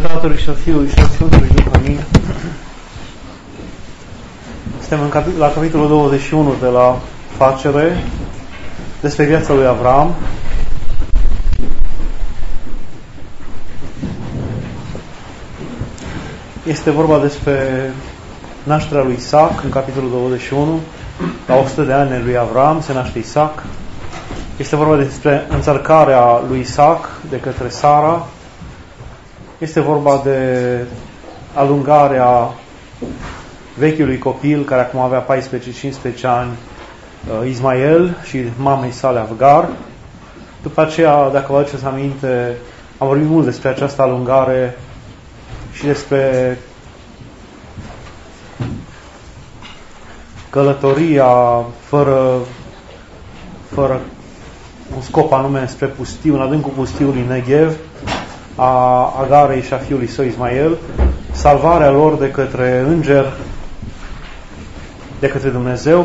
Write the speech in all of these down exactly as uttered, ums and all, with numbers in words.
Tatălui și al Fiului și al Sfântului Duh. Amin. Suntem în cap- la capitolul douăzeci și unu de la Facere, despre viața lui Avram. Este vorba despre nașterea lui Isaac în capitolul douăzeci și unu. La o sută de ani lui Avram se naște Isaac. Este vorba despre înțărcarea lui Isaac de către Sara. Este vorba de alungarea vechiului copil, care acum avea paisprezece cincisprezece ani, Ismael, și mamei sale Agar. După aceea, dacă vă aduceți aminte, am vorbit mult despre această alungare și despre călătoria fără, fără un scop anume spre pustiu, în adâncul pustiului Negev, a Agarei și a fiului său Ismael, salvarea lor de către înger, de către Dumnezeu,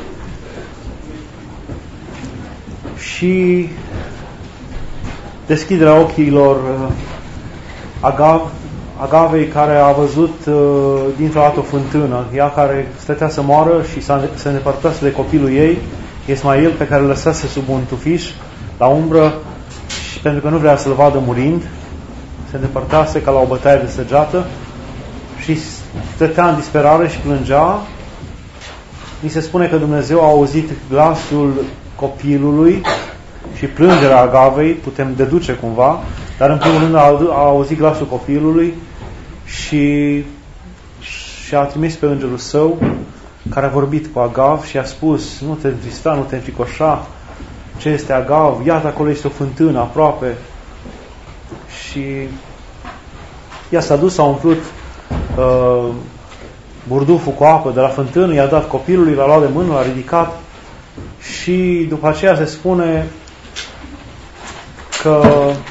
și deschiderea ochilor Agav, Agavei, care a văzut dintr-o dată o fântână, ea care stătea să moară și se îndepărtase de copilul ei, Ismael, pe care îl lăsase sub un tufiș la umbră, și pentru că nu vrea să-l vadă murind, se îndepărtase ca la o bătaie de săgeată și stătea în disperare și plângea. Ni se spune că Dumnezeu a auzit glasul copilului și plângerea Agavei, putem deduce cumva, dar în primul rând a, a auzit glasul copilului și, și a trimis pe îngerul său, care a vorbit cu Agav și a spus: nu te întrista, nu te înfricoșa, ce este Agav? Iată, acolo este o fântână aproape. Și ea s-a dus, a umplut uh, burduful cu apă de la fântână, i-a dat copilului, l-a luat de mână, l-a ridicat și după aceea se spune că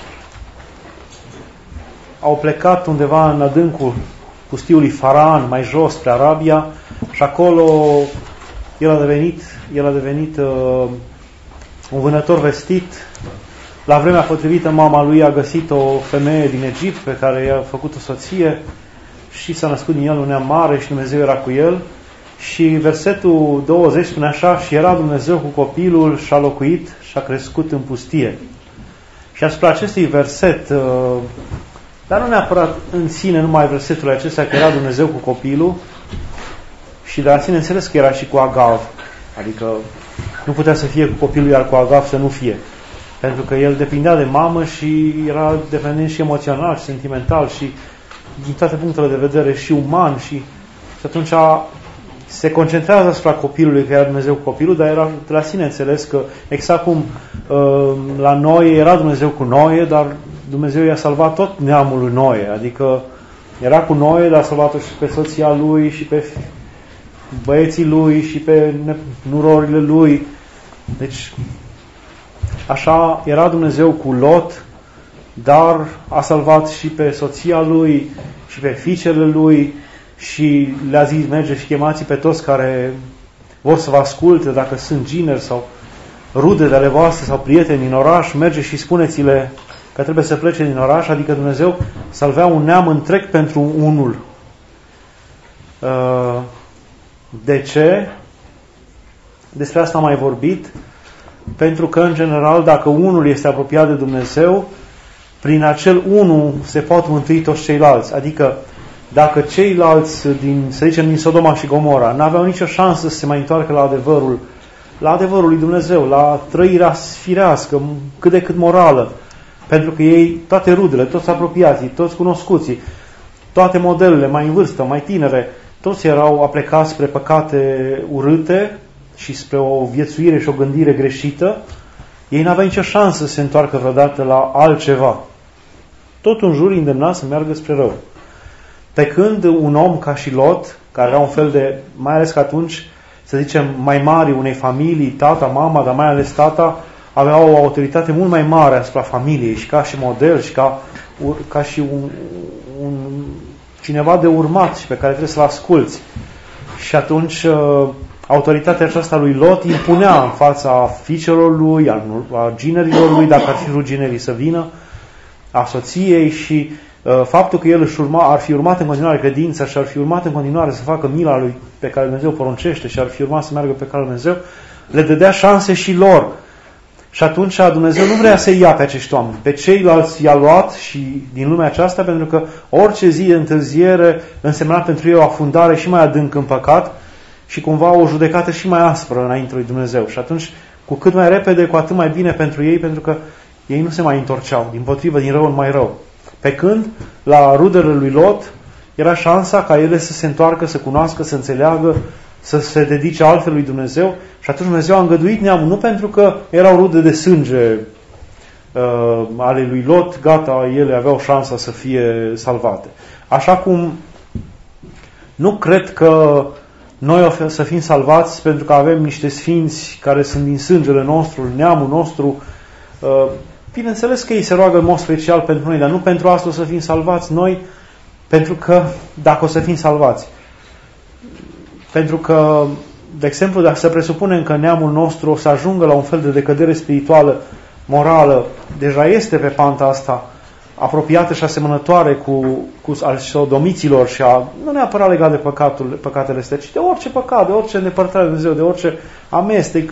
au plecat undeva în adâncul pustiului Faran, mai jos, spre Arabia, și acolo el a devenit, el a devenit uh, un vânător vestit. La vremea potrivită, mama lui a găsit o femeie din Egipt pe care i-a făcut o soție și s-a născut din el un neam mare și Dumnezeu era cu el. Și versetul douăzeci spune așa: și era Dumnezeu cu copilul și a locuit și a crescut în pustie. Și asupra acestui verset, dar nu neapărat în sine numai versetul acesta, că era Dumnezeu cu copilul, și de la sine înțeles că era și cu Agav, adică nu putea să fie cu copilul, iar cu Agav să nu fie, pentru că el depindea de mamă și era dependent și emoțional și sentimental și din toate punctele de vedere și uman, și, și atunci se concentrează asupra copilului, că era Dumnezeu cu copilul, dar era de la sine înțeles că exact cum uh, la Noe era Dumnezeu cu Noe, dar Dumnezeu i-a salvat tot neamul lui Noe, adică era cu Noe, dar a salvat-o și pe soția lui și pe băieții lui și pe nurorile lui. Deci așa era Dumnezeu cu Lot, dar a salvat și pe soția lui și pe fiicele lui și le-a zis: merge și chemați pe toți care vor să vă asculte, dacă sunt gineri sau rude de ale voastre sau prieteni din oraș, merge și spuneți-le că trebuie să plece din oraș, adică Dumnezeu salvea un neam întreg pentru unul. De ce? Despre asta am mai vorbit. Pentru că, în general, dacă unul este apropiat de Dumnezeu, prin acel unul se pot mântui toți ceilalți. Adică, dacă ceilalți, din, să zicem, din Sodoma și Gomora, n-aveau nicio șansă să se mai întoarcă la adevărul, la adevărul lui Dumnezeu, la trăirea firească, cât de cât morală, pentru că ei, toate rudele, toți apropiații, toți cunoscuții, toate modelele mai în vârstă, mai tinere, toți erau aplecați spre păcate urâte și spre o viețuire și o gândire greșită, ei n-aveau nicio șansă să se întoarcă vreodată la altceva. Tot în jur îndemna să meargă spre rău. Pe când un om ca și Lot, care era un fel de, mai ales că atunci, să zicem, mai mari unei familii, tata, mama, dar mai ales tata, avea o autoritate mult mai mare asupra familiei și ca și model și ca, ca și un, un, cineva de urmat și pe care trebuie să-l asculți. Și atunci autoritatea aceasta lui Lot impunea în fața fiicelor lui, a, a ginerilor lui, dacă ar fi vrut ginerii să vină, a soției, și faptul că el își urma, ar fi urmat în continuare credința și ar fi urmat în continuare să facă mila lui pe care Dumnezeu poruncește și ar fi urmat să meargă pe calea lui Dumnezeu, le dădea șanse și lor. Și atunci Dumnezeu nu vrea să ia pe acești oameni. Pe ceilalți i-a luat și din lumea aceasta, pentru că orice zi de întârziere însemna pentru ei o afundare și mai adânc în păcat și cumva o judecată și mai aspră înainte lui Dumnezeu. Și atunci, cu cât mai repede, cu atât mai bine pentru ei, pentru că ei nu se mai întorceau, dimpotrivă, din rău în mai rău. Pe când, la rudele lui Lot, era șansa ca ele să se întoarcă, să cunoască, să înțeleagă, să se dedice altfel lui Dumnezeu. Și atunci Dumnezeu a îngăduit neamul, nu pentru că erau rude de sânge uh, ale lui Lot, gata, ele aveau șansa să fie salvate. Așa cum nu cred că noi o să fim salvați pentru că avem niște sfinți care sunt din sângele nostru, neamul nostru. Uh, bineînțeles că ei se roagă în mod special pentru noi, dar nu pentru asta o să fim salvați noi, pentru că dacă o să fim salvați. Pentru că, de exemplu, dacă se presupune că neamul nostru o să ajungă la un fel de decădere spirituală, morală, deja este pe panta asta apropiată și asemănătoare cu, cu al sodomiților și a, nu neapărat legat de păcatul, păcatele astea, ci de orice păcat, de orice îndepărtare de Dumnezeu, de orice amestec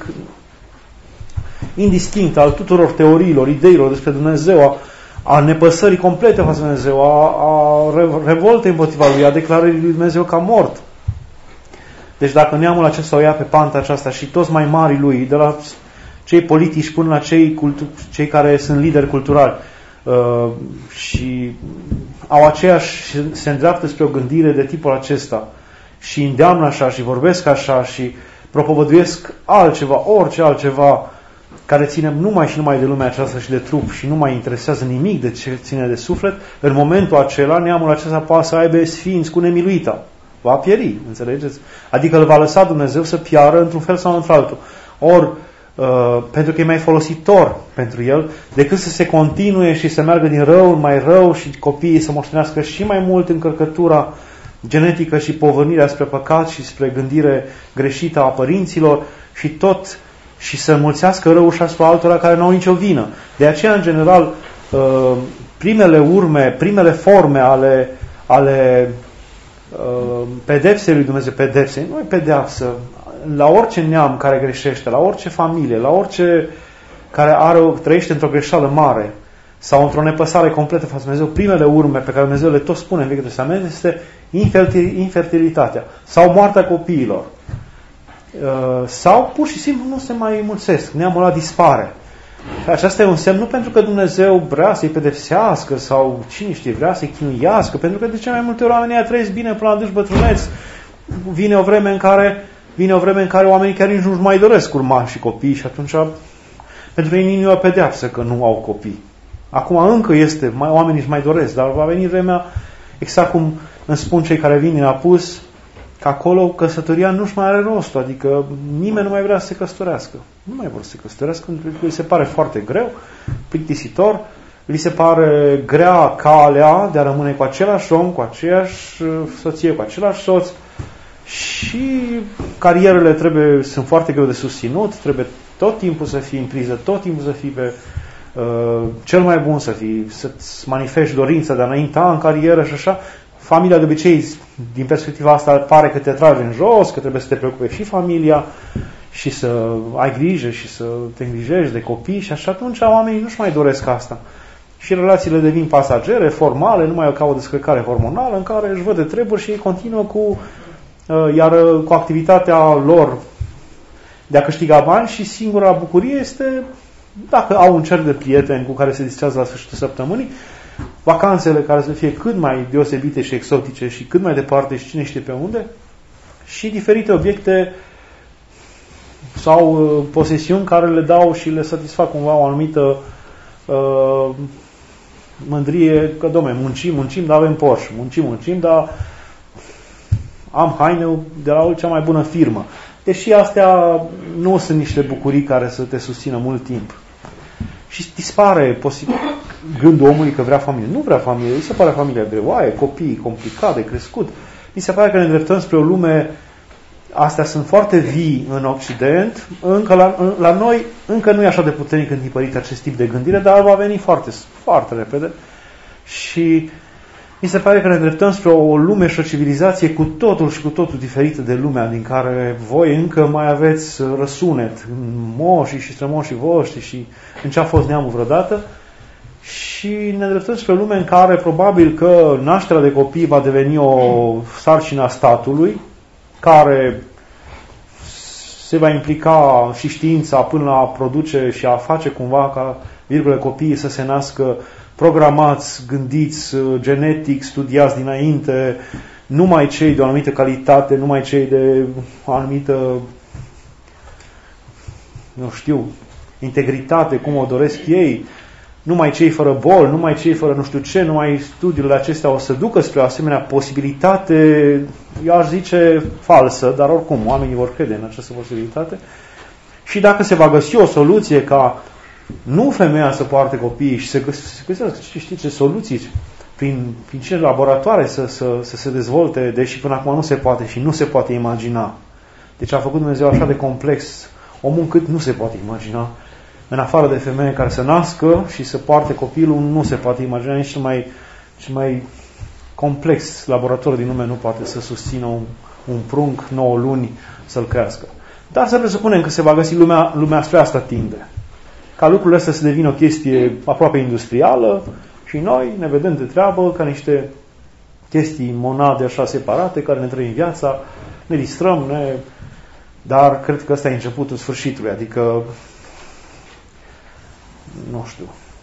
indistinct al tuturor teoriilor, ideilor despre Dumnezeu, a, a nepăsării complete față de Dumnezeu, a, a revoltei împotriva Lui, a declarării lui Dumnezeu ca mort. Deci dacă neamul acesta o ia pe panta aceasta și toți mai mari lui, de la cei politici până la cei, cultu- cei care sunt lideri culturali, uh, și au aceeași, se îndreaptă spre o gândire de tipul acesta și îndeamnă așa și vorbesc așa și propovăduiesc altceva, orice altceva care ține numai și numai de lumea aceasta și de trup și nu mai interesează nimic de ce ține de suflet, în momentul acela neamul acesta poate să aibă sfinți cu nemiluita. Va pieri, înțelegeți? Adică îl va lăsa Dumnezeu să piară într-un fel sau într-altul. Ori, uh, pentru că e mai folositor pentru el, decât să se continue și să meargă din rău în mai rău și copiii să moștenească și mai mult încărcătura genetică și povărnirea spre păcat și spre gândire greșită a părinților și tot și să înmulțească răul și asupra altora care nu au nicio vină. De aceea, în general, uh, primele urme, primele forme ale, ale pedepsei lui Dumnezeu, pedepsei, nu e pedeapsă, la orice neam care greșește, la orice familie, la orice care are, trăiește într-o greșeală mare sau într-o nepăsare completă față de Dumnezeu, primele urme pe care Dumnezeu le tot spune în Vechiul Testament este infertilitatea sau moartea copiilor. Sau pur și simplu nu se mai mulțesc, neamul ăla dispare. Aceasta e un semn nu pentru că Dumnezeu vrea să-i pedepsească sau cine știe, vrea să-i chinuiască, pentru că de ce mai multe ori oamenii trăiesc bine până la adânci bătrâneți. Vine o vreme în care vine o vreme în care oamenii chiar nici nu-și mai doresc urmași și copii și atunci pentru ei nici nu e o pedeapsă că nu au copii. Acum încă este, mai, oamenii își mai doresc, dar va veni vremea, exact cum îmi spun cei care vin din apus, că acolo căsătoria nu-și mai are rostul, adică nimeni nu mai vrea să se căsătorească. Nu mai vor să se căsătorească, pentru că îi se pare foarte greu, plictisitor, li se pare grea calea de a rămâne cu același om, cu aceeași soție, cu același soț și carierele trebuie, sunt foarte greu de susținut, trebuie tot timpul să fii în priză, tot timpul să fii pe uh, cel mai bun, să fii, să-ți manifesti dorința de a înainta în carieră și așa. Familia de obicei, din perspectiva asta, pare că te trage în jos, că trebuie să te preocupe și familia și să ai grijă și să te îngrijești de copii și așa, atunci oamenii nu-și mai doresc asta. Și relațiile devin pasagere, formale, nu mai au ca o descărcare hormonală în care își văd de treburi și ei continuă cu, iar cu activitatea lor de a câștiga bani și singura bucurie este dacă au un cerc de prieteni cu care se distrează la sfârșitul săptămânii, vacanțele care să fie cât mai deosebite și exotice și cât mai departe și cine știe pe unde și diferite obiecte sau uh, posesiuni care le dau și le satisfac cumva o anumită uh, mândrie că, dom'le, muncim, muncim, dar avem Porsche, muncim, muncim, dar am haine de la cea mai bună firmă. Deși astea nu sunt niște bucurii care să te susțină mult timp. Și dispare posibil gândul omului că vrea familie. Nu vrea familie, îi se pare familia greoaie, copii complicat de crescut. Mi se pare că ne îndreptăm spre o lume, astea sunt foarte vii în Occident, încă la, la noi încă nu e așa de puternic întipărit acest tip de gândire, dar va veni foarte, foarte repede. Și mi se pare că ne îndreptăm spre o lume și o civilizație cu totul și cu totul diferită de lumea din care voi încă mai aveți răsunet în moșii și strămoșii voștri și în ce a fost neamul vreodată. Și ne îndreptăm spre o lume în care probabil că nașterea de copii va deveni o sarcină a statului, care se va implica și știința până la a produce și a face cumva ca, virgule, copiii să se nască programați, gândiți, genetic, studiați dinainte, numai cei de o anumită calitate, numai cei de o anumită, nu știu, integritate, cum o doresc ei, numai cei fără bol, numai cei fără nu știu ce, numai studiile acestea o să ducă spre o asemenea posibilitate, eu aș zice falsă, dar oricum oamenii vor crede în această posibilitate. Și dacă se va găsi o soluție ca nu femeia să poarte copiii și să găsească, știi ce soluții, prin, prin ce laboratoare să, să, să se dezvolte, deși până acum nu se poate și nu se poate imagina. Deci a făcut Dumnezeu așa de complex omul încât nu se poate imagina. În afară de femeie care să nască și să poarte copilul, nu se poate imagina, nici cel mai, cel mai complex laborator din lume nu poate să susțină un, un prunc nouă luni să-l crească. Dar să presupunem că se va găsi lumea, lumea spre asta tinde. Ca lucrurile astea să devină o chestie aproape industrială și noi ne vedem de treabă ca niște chestii monade așa separate care ne trăim viața, ne distrăm, ne... dar cred că ăsta e începutul sfârșitului, adică nu știu.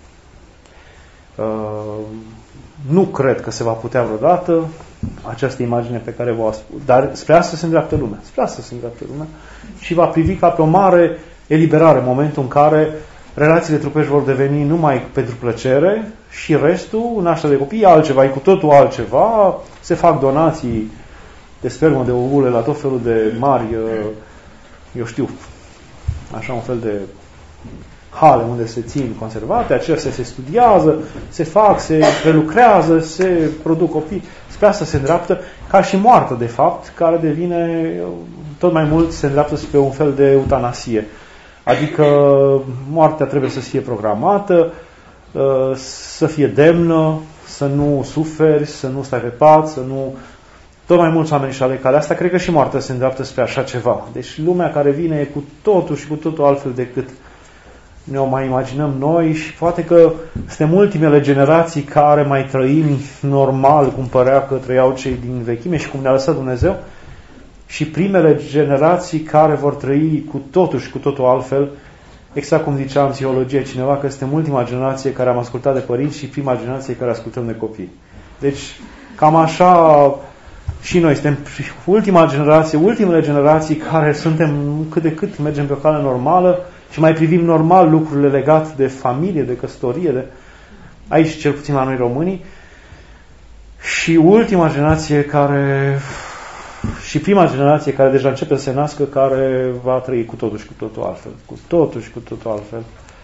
Uh, nu cred că se va putea vreodată această imagine pe care vă spus. Dar spre asta se îndreaptă lumea. Spre asta se îndreaptă lumea și va privi ca pe o mare eliberare în momentul în care relațiile trupești vor deveni numai pentru plăcere și restul, nașterea de copii, e altceva, e cu totul altceva. Se fac donații de spermă, de ovule la tot felul de mari, eu știu, așa un fel de hale unde se țin conservate, acestea se studiază, se fac, se prelucrează, se produc copii. Spre asta se îndreaptă, ca și moartea, de fapt, care devine, tot mai mult se îndreaptă spre un fel de eutanasie. Adică moartea trebuie să fie programată, să fie demnă, să nu suferi, să nu stai pe pat, să nu... Tot mai mulți oameni și ale calea asta, cred că și moartea se îndreaptă spre așa ceva. Deci lumea care vine e cu totul și cu totul altfel decât ne o mai imaginăm noi și poate că suntem ultimele generații care mai trăim normal, cum părea că trăiau cei din vechime și cum ne-a lăsat Dumnezeu, și primele generații care vor trăi cu totul și cu totul altfel, exact cum zicea în psihologie cineva, că suntem ultima generație care am ascultat de părinți și prima generație care ascultăm de copii. Deci, cam așa și noi suntem ultima generație, ultimele generații care suntem cât de cât mergem pe o cale normală și mai privim normal lucrurile legate de familie, de căsătorie, de... aici cel puțin la noi românii, și ultima generație care, și prima generație care deja începe să se nască, care va trăi cu totul și cu totul altfel. Cu totul și cu totul altfel.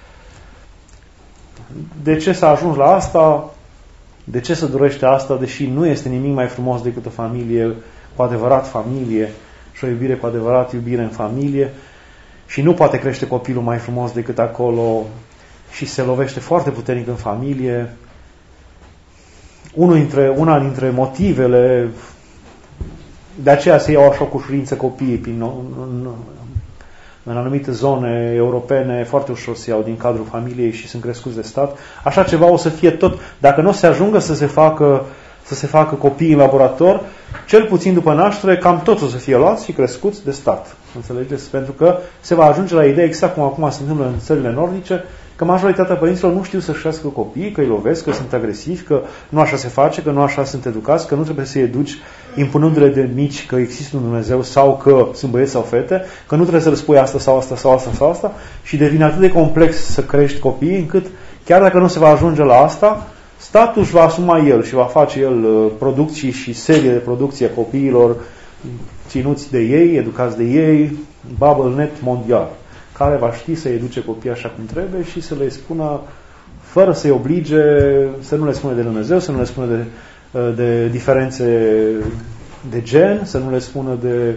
De ce s-a ajuns la asta? De ce se dorește asta, deși nu este nimic mai frumos decât o familie cu adevărat familie și o iubire cu adevărat iubire în familie? Și nu poate crește copilul mai frumos decât acolo și se lovește foarte puternic în familie. Unul dintre, una dintre motivele, de aceea se iau așa cu ușurință copiii prin, în, în anumite zone europene, foarte ușor se iau din cadrul familiei și sunt crescuți de stat. Așa ceva o să fie tot, dacă nu o să se ajungă să se facă, să se facă copii în laborator, cel puțin după naștere, cam toți o să fie luați și crescuți de stat. Înțelegeți? Pentru că se va ajunge la ideea, exact cum acum se întâmplă în țările nordice, că majoritatea părinților nu știu să-și crească copiii, că îi lovesc, că sunt agresivi, că nu așa se face, că nu așa sunt educați, că nu trebuie să-i educi impunându-le de mici că există un Dumnezeu sau că sunt băieți sau fete, că nu trebuie să le spui asta sau asta sau asta sau asta și devine atât de complex să crești copiii încât chiar dacă nu se va ajunge la asta, statul își va asuma el și va face el producții și serie de producții a copiilor ținuți de ei, educați de ei, BubbleNet mondial, care va ști să educe copiii așa cum trebuie și să le spună, fără să-i oblige, să nu le spună de Dumnezeu, să nu le spună de, de diferențe de gen, să nu le spună de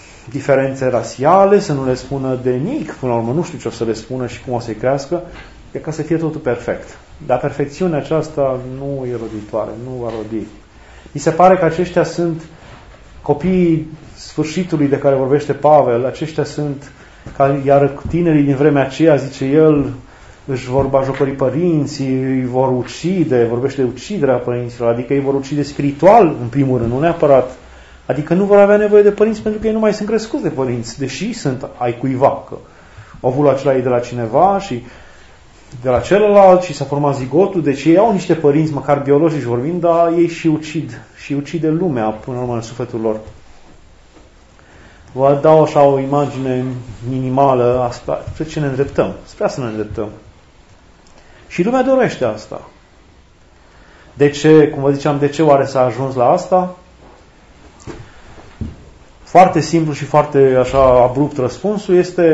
diferențe rasiale, să nu le spună de nimic, până la urmă nu știu ce o să le spună și cum o să-i crească, e ca să fie totul perfect. Dar perfecțiunea aceasta nu e roditoare, nu va rodi. Mi se pare că aceștia sunt copiii sfârșitului de care vorbește Pavel, aceștia sunt, iar tinerii din vremea aceea, zice el, își vor bajocorii părinții, îi vor ucide, vorbește de uciderea părinților, adică îi vor ucide spiritual, în primul rând, nu neapărat. Adică nu vor avea nevoie de părinți pentru că ei nu mai sunt crescuți de părinți, deși sunt ai cuiva, că ovulul acela e de la cineva și de la celălalt și s-a format zigotul, deci ei au niște părinți, măcar biologici vorbind, dar ei și ucid, și ucide lumea până la urmă în sufletul lor. Vă dau așa o imagine minimală spre ce ne îndreptăm, spre să ne îndreptăm. Și lumea dorește asta. De ce, cum vă ziceam, de ce oare s-a ajuns la asta? Foarte simplu și foarte așa abrupt răspunsul este: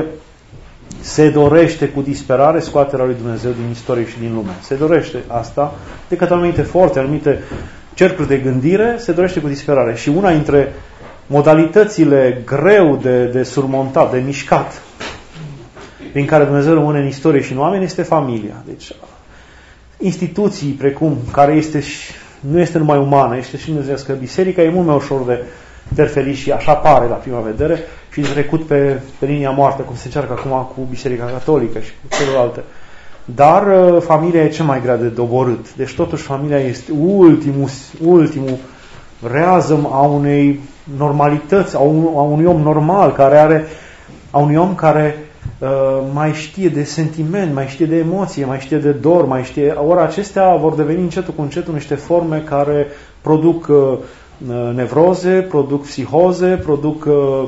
se dorește cu disperare scoaterea lui Dumnezeu din istorie și din lume. Se dorește asta de către anumite forțe, anumite cercuri de gândire, se dorește cu disperare. Și una dintre modalitățile greu de, de surmontat, de mișcat, prin care Dumnezeu rămâne în istorie și în oameni, este familia. Deci, instituții precum, care este și, nu este numai umană, este și dumnezeiască, biserica e mult mai ușor de terfeli și așa pare la prima vedere și trecut pe, pe linia moartă, cum se încearcă acum cu Biserica Catolică și cu celelalte. Dar familia e cel mai grea de doborât. Deci totuși familia este ultimul, ultimul reazăm a unei normalități, a, un, a unui om normal, care are, a unui om care uh, mai știe de sentiment, mai știe de emoție, mai știe de dor, mai știe... Ori acestea vor deveni încetul cu încetul niște forme care produc uh, nevroze, produc psihoze, produc uh,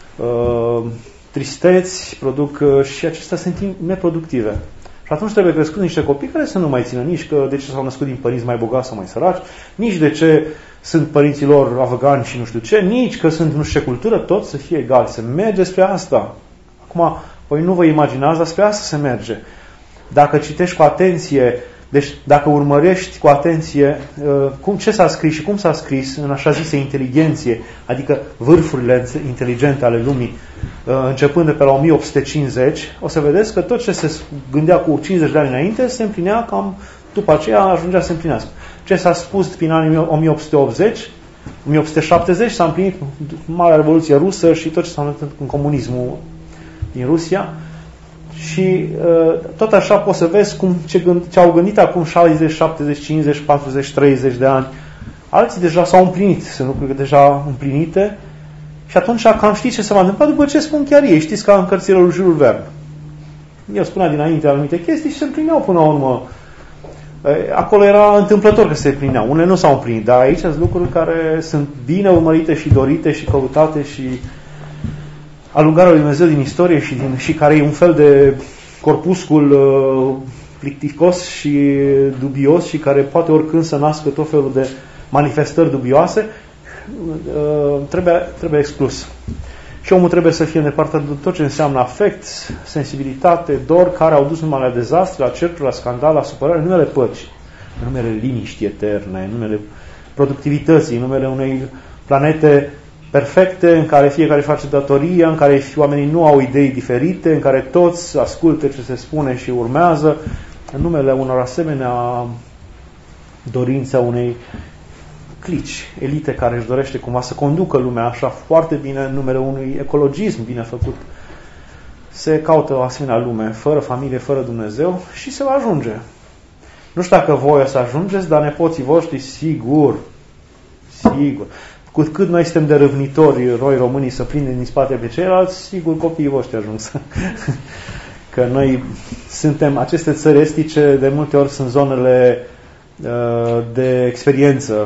uh, tristeți, produc uh, și acestea sunt neproductive. Și atunci trebuie crescut niște copii care să nu mai țină nici că de ce s-au născut din părinți mai bogați sau mai săraci, nici de ce sunt părinții lor afgani și nu știu ce, nici că sunt nu știu ce cultură, tot să fie egal. Se merge spre asta. Acum, voi nu vă imaginați, dar spre asta se merge. Dacă citești cu atenție, deci dacă urmărești cu atenție cum, ce s-a scris și cum s-a scris în așa zise inteligenție, adică vârfurile inteligente ale lumii, începând de pe la o mie opt sute cincizeci, o să vedeți că tot ce se gândea cu cincizeci de ani înainte se împlinea cam după aceea ajungea să se împlinească. Ce s-a spus prin anii o mie opt sute optzeci, o mie opt sute șaptezeci s-a împlinit Marea Revoluție Rusă și tot ce s-a întâmplat în comunismul din Rusia. Și uh, tot așa poți să vezi cum, ce, gând, ce au gândit acum șaizeci, șaptezeci, cincizeci, patruzeci, treizeci de ani. Alții deja s-au împlinit, sunt lucruri deja împlinite. Și atunci cam știți ce se va întâmpla după ce spun chiar ei. Știți ca în cărțile lui Jules Verne. El spunea dinainte anumite chestii și se împlineau până la urmă. Acolo era întâmplător că se împlineau. Unele nu s-au împlinit, dar aici sunt lucruri care sunt bine urmărite și dorite și căutate și alungarea lui Dumnezeu din istorie și, din, și care e un fel de corpuscul uh, plicticos și dubios și care poate oricând să nască tot felul de manifestări dubioase, uh, trebuie, trebuie exclus. Și omul trebuie să fie îndepărtat de tot ce înseamnă afect, sensibilitate, dor, care au dus numai la dezastre, la certuri, la scandal, la supărare, în numele păcii, în numele liniștii eterne, în numele productivității, în numele unei planete perfecte, în care fiecare face datoria, în care oamenii nu au idei diferite, în care toți ascultă ce se spune și urmează, în numele unor asemenea dorințe a unei clici, elite care își dorește cumva să conducă lumea așa foarte bine în numele unui ecologism bine făcut. Se caută o asemenea lume, fără familie, fără Dumnezeu și se va ajunge. Nu știu dacă voi o să ajungeți, dar nepoții voștri, sigur, sigur. Cu cât noi suntem de râvnitori, roi românii, să prindem din spate pe ceilalți, sigur copiii voștri ajung să... Că noi suntem, aceste țări estice, de multe ori sunt zonele uh, de experiență,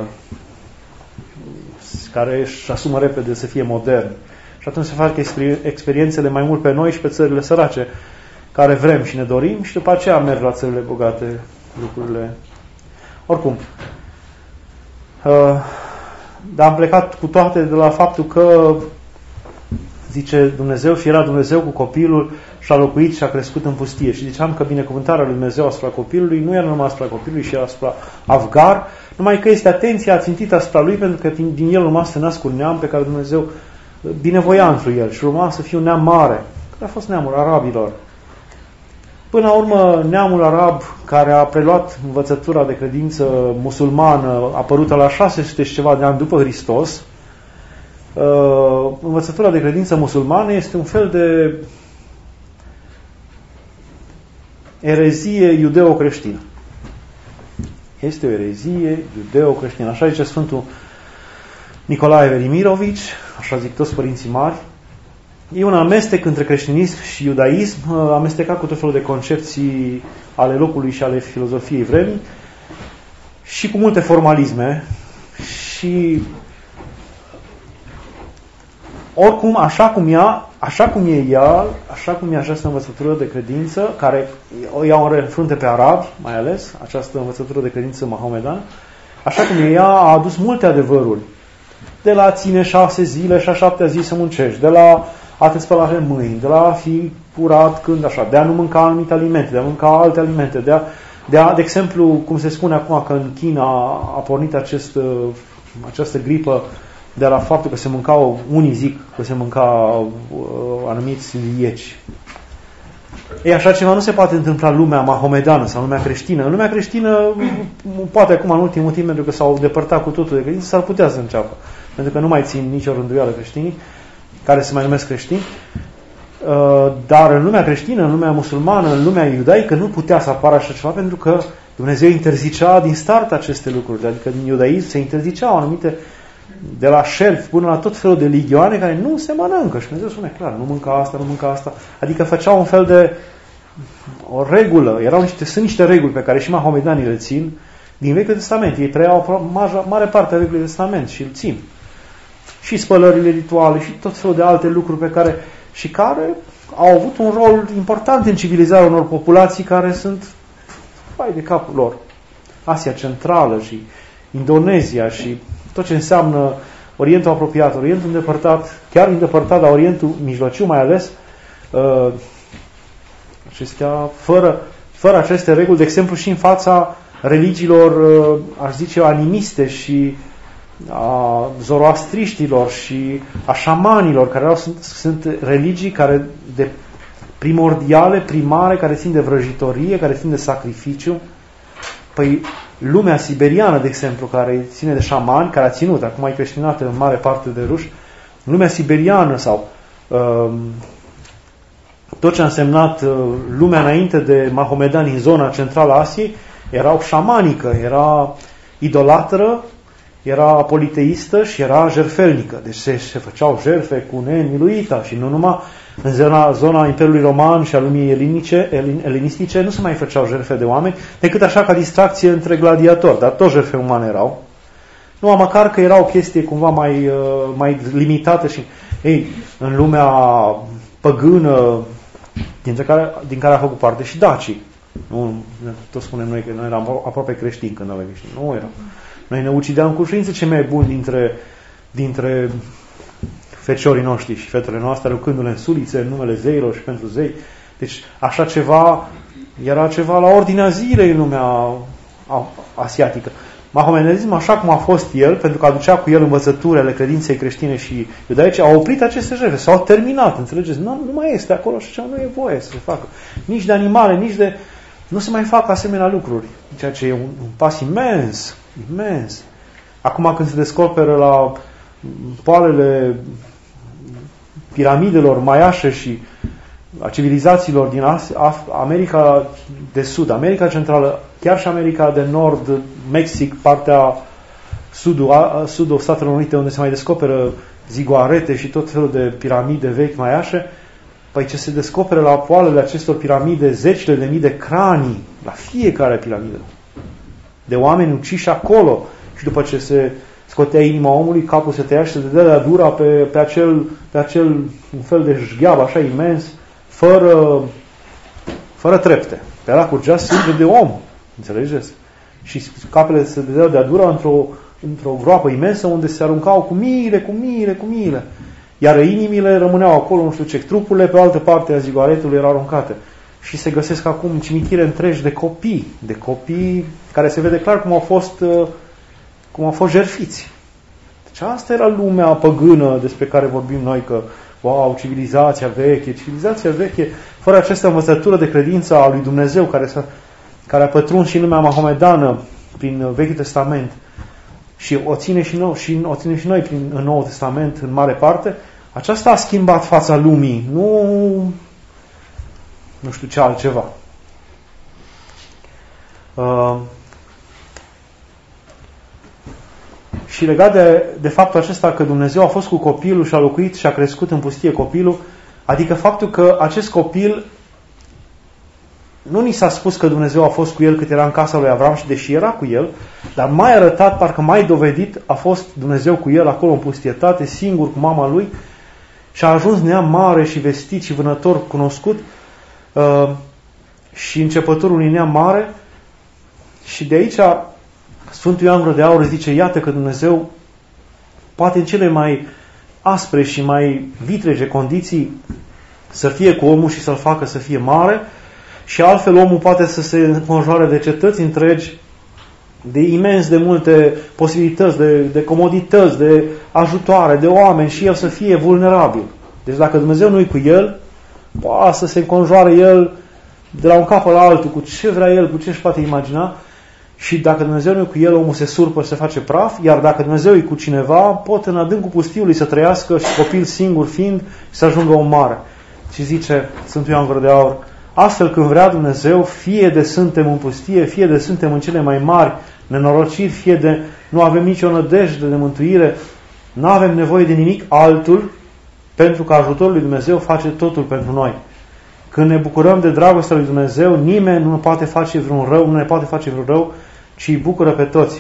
care își asumă repede să fie modern. Și atunci se fac experiențele mai mult pe noi și pe țările sărace, care vrem și ne dorim, și după aceea merg la țările bogate lucrurile. Oricum, uh, dar am plecat cu toate de la faptul că, zice Dumnezeu, și era Dumnezeu cu copilul și a locuit și a crescut în pustie. Și ziceam că binecuvântarea lui Dumnezeu asupra copilului nu era numai asupra copilului și asupra Avgar, numai că este atenția țintită asupra lui, pentru că din, din el urma să nască un neam pe care Dumnezeu binevoia întru el și urma să fie un neam mare, care a fost neamul arabilor. Până la urmă, neamul arab, care a preluat învățătura de credință musulmană, apărută la șase sute și ceva de ani după Hristos, învățătura de credință musulmană este un fel de erezie iudeo-creștină. Este o erezie iudeo-creștină. Așa zice Sfântul Nicolae Velimirovici, așa zic toți părinții mari. E un amestec între creștinism și iudaism, amestecat cu tot felul de concepții ale locului și ale filozofiei vremii și cu multe formalisme și oricum, așa cum ea, așa cum e ea, așa cum e această învățătură de credință, care o iau în frunte pe arabi, mai ales, această învățătură de credință mahomedană, așa cum e ea, a adus multe adevăruri. De la ține șase zile și a șaptea zi să muncești, de la a te spăla pe mâini, de la a fi curat când așa, de a nu mânca anumite alimente, de a mânca alte alimente, de a, de, a, de exemplu, cum se spune acum că în China a pornit acest, această gripă de la faptul că se mâncau, unii zic că se mâncau uh, anumiți lieci. Ei, așa ceva nu se poate întâmpla în lumea mahomedană sau în lumea creștină. În lumea creștină, poate acum în ultimul timp, pentru că s-au depărtat cu totul de credință, s-ar putea să înceapă. Pentru că nu mai țin nicio rânduială creștinii, care se mai numesc creștini. Uh, dar în lumea creștină, în lumea musulmană, în lumea iudaică, nu putea să apară așa ceva, pentru că Dumnezeu interzicea din start aceste lucruri. Adică din iudaism se interziceau anumite, de la șerpi până la tot felul de ligioane care nu se mănâncă. Și Dumnezeu spune clar, nu mânca asta, nu mânca asta. Adică făceau un fel de o regulă. Erau niște, sunt niște reguli pe care și mahomedanii le țin din Vechiul Testament. Ei trăiau mare, mare parte a Vechiului Testament și îl țin. Și spălările rituale și tot felul de alte lucruri pe care și care au avut un rol important în civilizarea unor populații care sunt vai de capul lor. Asia Centrală și Indonezia și tot ce înseamnă Orientul apropiat, Orientul îndepărtat, chiar îndepărtat, dar Orientul mijlociu mai ales, uh, acestea, fără, fără aceste reguli, de exemplu și în fața religiilor, uh, aș zice, animiste și a zoroastriștilor și a șamanilor, care au, sunt, sunt religii care de primordiale, primare, care țin de vrăjitorie, care țin de sacrificiu. Păi lumea siberiană, de exemplu, care ține de șamani, care a ținut, acum e creștinată în mare parte de ruși, lumea siberiană sau uh, tot ce a însemnat uh, lumea înainte de mahomedani în zona centrală a Asiei, era șamanică, era idolatră, era politeistă și era jertfelnică. Deci se, se făceau jertfe cu nemiluita și nu numai în zona, zona Imperiului Roman și a lumii elinice, elin, elinistice nu se mai făceau jertfe de oameni, decât așa ca distracție între gladiatori, dar tot jertfe umane erau. Nu, măcar că era o chestie cumva mai, mai limitată și ei, în lumea păgână dintre care, din care a făcut parte și dacii. Nu, tot spunem noi că noi eram aproape creștini când aveam creștini. Nu eram. Noi ne ucideam cu știință cei mai buni dintre, dintre feciorii noștri și fetele noastre, aruncându-le în sulițe, în numele zeilor și pentru zei. Deci așa ceva era ceva la ordinea zilei în lumea asiatică. Mahomedanism, așa cum a fost el, pentru că aducea cu el învățăturile credinței creștine și iudaice, a oprit aceste jertfe, s-au terminat, înțelegeți? Nu, nu mai este acolo și ceva, nu e voie să se facă. Nici de animale, nici de... Nu se mai fac asemenea lucruri, ceea ce e un, un pas imens, imens. Acum când se descoperă la poalele piramidelor maiașe și a civilizațiilor din America de Sud, America Centrală, chiar și America de Nord, Mexic, partea sudul, sudul Statelor Unite, unde se mai descoperă zigoarete și tot felul de piramide vechi maiașe, păi ce se descoperă la poalele acestor piramide, zecile de mii de cranii, la fiecare piramidă, de oameni uciși acolo, și după ce se scotea inima omului, capul se tăia și se dădea dura pe, pe, acel, pe acel un fel de jgheab așa imens, fără, fără trepte. Pe ăla curgea sânge de om, înțelegeți? Și capele se dădeau de-a dura într-o, într-o groapă imensă unde se aruncau cu miile, cu miile, cu miile. Iar inimile rămâneau acolo, nu știu ce, trupurile pe altă parte a zigoaretului erau aruncate. Și se găsesc acum cimitire întregi de copii, de copii care se vede clar cum au fost, cum au fost jertfiți. Deci asta era lumea păgână despre care vorbim noi, că wow, civilizația veche, civilizația veche, fără această învățătură de credință a lui Dumnezeu care, s-a, care a pătruns și în lumea mahomedană prin Vechiul Testament și o ține și, nou, și, o ține și noi prin, în Noul Testament în mare parte, aceasta a schimbat fața lumii, nu, nu știu ce altceva. Uh, și legat de, de faptul acesta că Dumnezeu a fost cu copilul și a locuit și a crescut în pustie copilul, adică faptul că acest copil, nu ni s-a spus că Dumnezeu a fost cu el cât era în casa lui Avram și deși era cu el, dar mai arătat, parcă mai dovedit, a fost Dumnezeu cu el acolo în pustietate, singur cu mama lui și a ajuns neam mare și vestit și vânător cunoscut uh, și începătorul unui neam mare. Și de aici Sfântul Ioan Gură de Aur zice, iată că Dumnezeu poate în cele mai aspre și mai vitrege condiții să fie cu omul și să-l facă să fie mare și altfel omul poate să se înconjoare de cetăți întregi, de imens de multe posibilități, de, de comodități, de ajutoare, de oameni și el să fie vulnerabil. Deci dacă Dumnezeu nu-i cu el, poate să se înconjoare el de la un capăt la altul, cu ce vrea el, cu ce își poate imagina. Și dacă Dumnezeu nu e cu el, omul se surpă și se face praf, iar dacă Dumnezeu e cu cineva, pot în adâncul pustiului să trăiască și copil singur fiind și să ajungă om mare. Și zice Sfântul Ioan Gură de Aur, astfel când vrea Dumnezeu, fie de suntem în pustie, fie de suntem în cele mai mari nenorociri, fie de nu avem nicio nădejde de mântuire, nu avem nevoie de nimic altul, pentru că ajutorul lui Dumnezeu face totul pentru noi. Când ne bucurăm de dragostea lui Dumnezeu, nimeni nu poate face vreun rău, nu ne poate face vreun rău, ci îi bucură pe toți.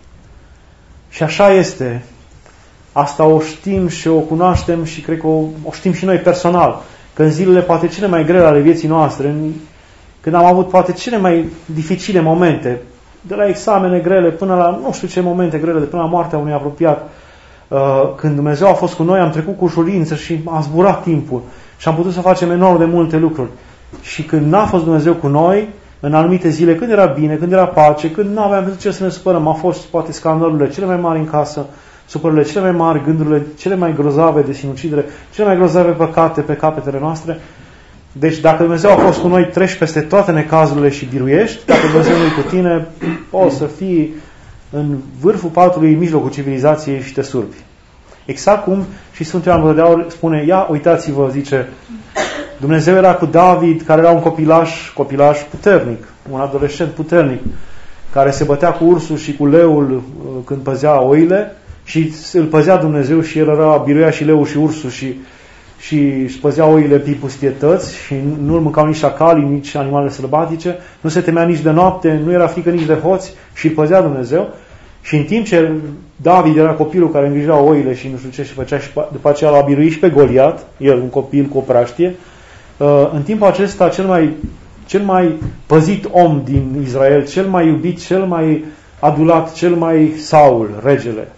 Și așa este. Asta o știm și o cunoaștem și cred că o, o știm și noi personal. Că în zilele poate cele mai grele ale vieții noastre, în, când am avut poate cele mai dificile momente, de la examene grele până la nu știu ce momente grele, de până la moartea unui apropiat, uh, când Dumnezeu a fost cu noi, am trecut cu ușurință și a zburat timpul. Și am putut să facem enorm de multe lucruri. Și când n-a fost Dumnezeu cu noi, în anumite zile, când era bine, când era pace, când nu aveam ce să ne supărăm, a fost poate scandalurile cele mai mari în casă, supărările cele mai mari, gândurile cele mai grozave de sinucidere, cele mai grozave păcate pe capetele noastre. Deci dacă Dumnezeu a fost cu noi, treci peste toate necazurile și biruiești. Dacă Dumnezeu nu e cu tine, poți să fii în vârful patului, în mijlocul civilizației și te surpi. Exact cum și Sfântul Ioan Gură de Aur spune, ia uitați-vă, zice, Dumnezeu era cu David, care era un copilaș, copilaș puternic, un adolescent puternic, care se bătea cu ursul și cu leul când păzea oile și îl păzea Dumnezeu și el era, biruia și leul și ursul și, și își păzea oile pe pustietăți și nu-l mâncau nici șacalii, nici animalele sălbatice, nu se temea nici de noapte, nu era frică nici de hoți și îl păzea Dumnezeu. Și în timp ce David era copilul care îngrija oile și nu știu ce și făcea și după aceea l-a biruit și pe Goliat, el un copil cu o praștie, în timpul acesta cel mai, cel mai păzit om din Israel, cel mai iubit, cel mai adulat, cel mai Saul, regele,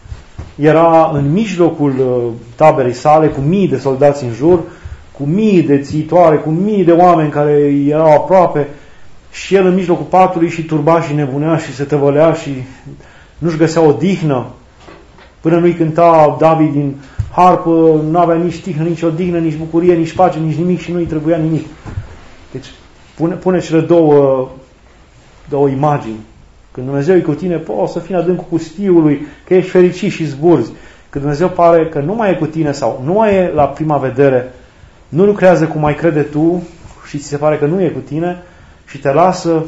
era în mijlocul taberei sale cu mii de soldați în jur, cu mii de țitoare, cu mii de oameni care erau aproape și el în mijlocul patului și turba și nebunea și se tăvălea și nu-și găsea odihnă. Până nu-i cânta David din harpă, nu avea nici tihnă, nici odihnă, nici bucurie, nici pace, nici nimic și nu-i trebuia nimic. Deci pune, pune cele două, două imagini. Când Dumnezeu e cu tine, poți să fii în adâncul pustiului, că ești fericit și zburzi. Când Dumnezeu pare că nu mai e cu tine sau nu mai e la prima vedere, nu lucrează cum mai crede tu și ți se pare că nu e cu tine și te lasă,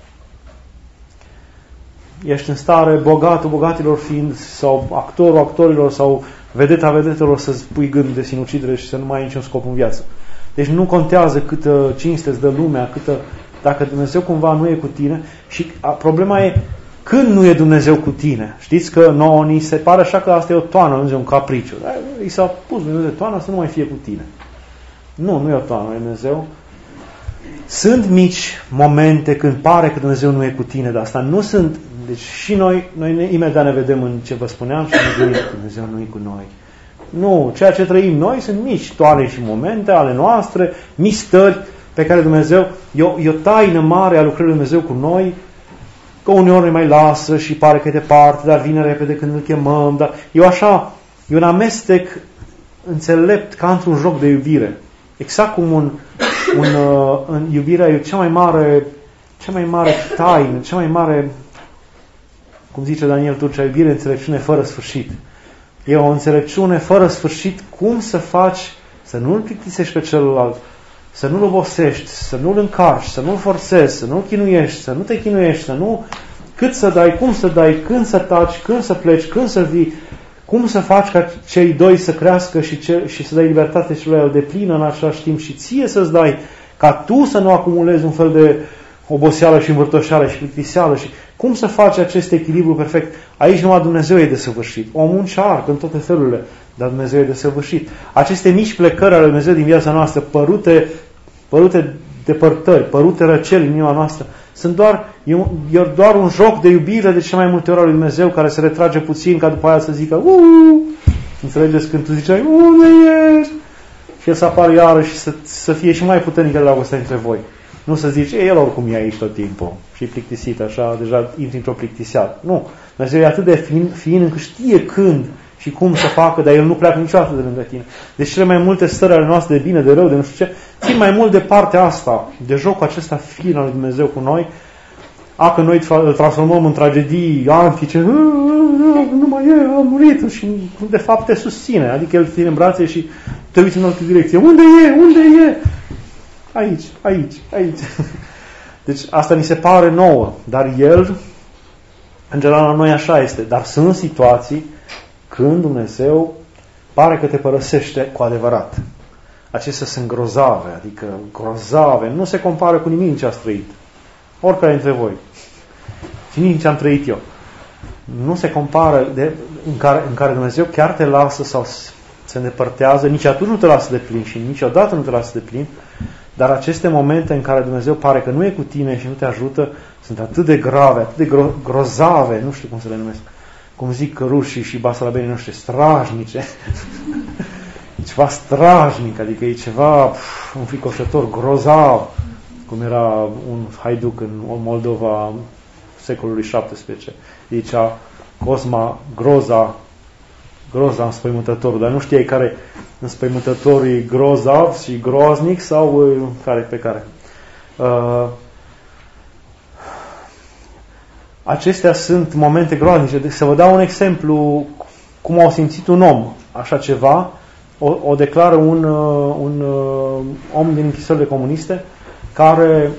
ești în stare bogatul bogatilor fiind sau actorul actorilor sau vedeta vedetelor să-ți pui gând de sinucidere și să nu mai ai niciun scop în viață. Deci nu contează câtă cinste îți dă lumea, câtă, dacă Dumnezeu cumva nu e cu tine și problema e când nu e Dumnezeu cu tine. Știți că nouă ni se pare așa că asta e o toană, nu e un capriciu. I s-a pus Dumnezeu de toană să nu mai fie cu tine. Nu, nu e o toană, e Dumnezeu. Sunt mici momente când pare că Dumnezeu nu e cu tine, dar asta nu sunt. Deci și noi, noi ne, imediat ne vedem în ce vă spuneam și ne gândim că Dumnezeu nu e cu noi. Nu, ceea ce trăim noi sunt mici toane și momente ale noastre, mici stări pe care Dumnezeu, e o, e o taină mare a lucrării lui Dumnezeu cu noi, că uneori ne mai lasă și pare că e departe, dar vine repede când îl chemăm, dar e așa, e un amestec înțelept ca într-un joc de iubire. Exact cum un, un, uh, în iubirea e cea mai mare, cea mai mare taină, cea mai mare, cum zice Daniel Turcea, iubire, înțelepciune fără sfârșit. E o înțelepciune fără sfârșit cum să faci să nu-l plictisești pe celălalt, să nu-l obosești, să nu-l încarci, să nu-l forțezi, să nu-l chinuiești, să nu te chinuiești, să nu... Cât să dai, cum să dai, când să taci, când să pleci, când să vii, cum să faci ca cei doi să crească și, ce, și să dai libertate celuilalt de plină în același timp și ție să-ți dai, ca tu să nu acumulezi un fel de oboseală și învârtoșeală și plictiseală și cum să faci acest echilibru perfect. Aici numai Dumnezeu e desăvârșit. Omul încearcă în toate felurile, dar Dumnezeu e desăvârșit. Aceste mici plecări ale Dumnezeu din viața noastră, părute, părute depărtări, părute răceli în inima noastră, sunt doar, e, e doar un joc de iubire de cea mai multe ori al lui Dumnezeu care se retrage puțin ca după aia să zică uuu, înțelegeți când tu ziceai unde ești? Și el să apară iară și să, să fie și mai puternic de dragostea între voi. Nu să zici, el oricum e aici tot timpul și e plictisit așa, deja intri într-o plictiseală. Nu, Dumnezeu e atât de fin, fin încât știe când și cum să facă, dar el nu pleacă niciodată de lângă tine. Deci cele mai multe stări ale noastre de bine, de rău, de nu știu ce, țin mai mult de partea asta, de jocul acesta fin al lui Dumnezeu cu noi, a, că noi îl transformăm în tragedii antice, nu mai e, a murit și de fapt te susține, adică el ține în brațe și te uiți în altă direcție. Unde e? Unde e? Aici, aici, aici. Deci asta ni se pare nouă, dar el, în general la noi așa este, dar sunt situații când Dumnezeu pare că te părăsește cu adevărat. Acestea sunt grozave, adică grozave, nu se compară cu nimic ce ați trăit. Oricare dintre voi. Și nici ce am trăit eu. Nu se compară de, în, care, în care Dumnezeu chiar te lasă sau se îndepărtează, nici atunci nu te lasă de plin și niciodată nu te lasă de plin, dar aceste momente în care Dumnezeu pare că nu e cu tine și nu te ajută, sunt atât de grave, atât de gro- grozave, nu știu cum să le numesc, cum zic rușii și basarabenii noștri, strajnice. Ceva strajnic, adică e ceva pf, înfricoșător, grozav, cum era un haiduc în Moldova secolului șaptesprezece. Zicea Cosma, groza, groza înspăimântătorul, dar nu știai care înspăimântătorul e grozav și groznic sau care pe care. Uh, acestea sunt momente groaznice. Să vă dau un exemplu cum au simțit un om așa ceva. O, o declară un, un om din închisorile comuniste care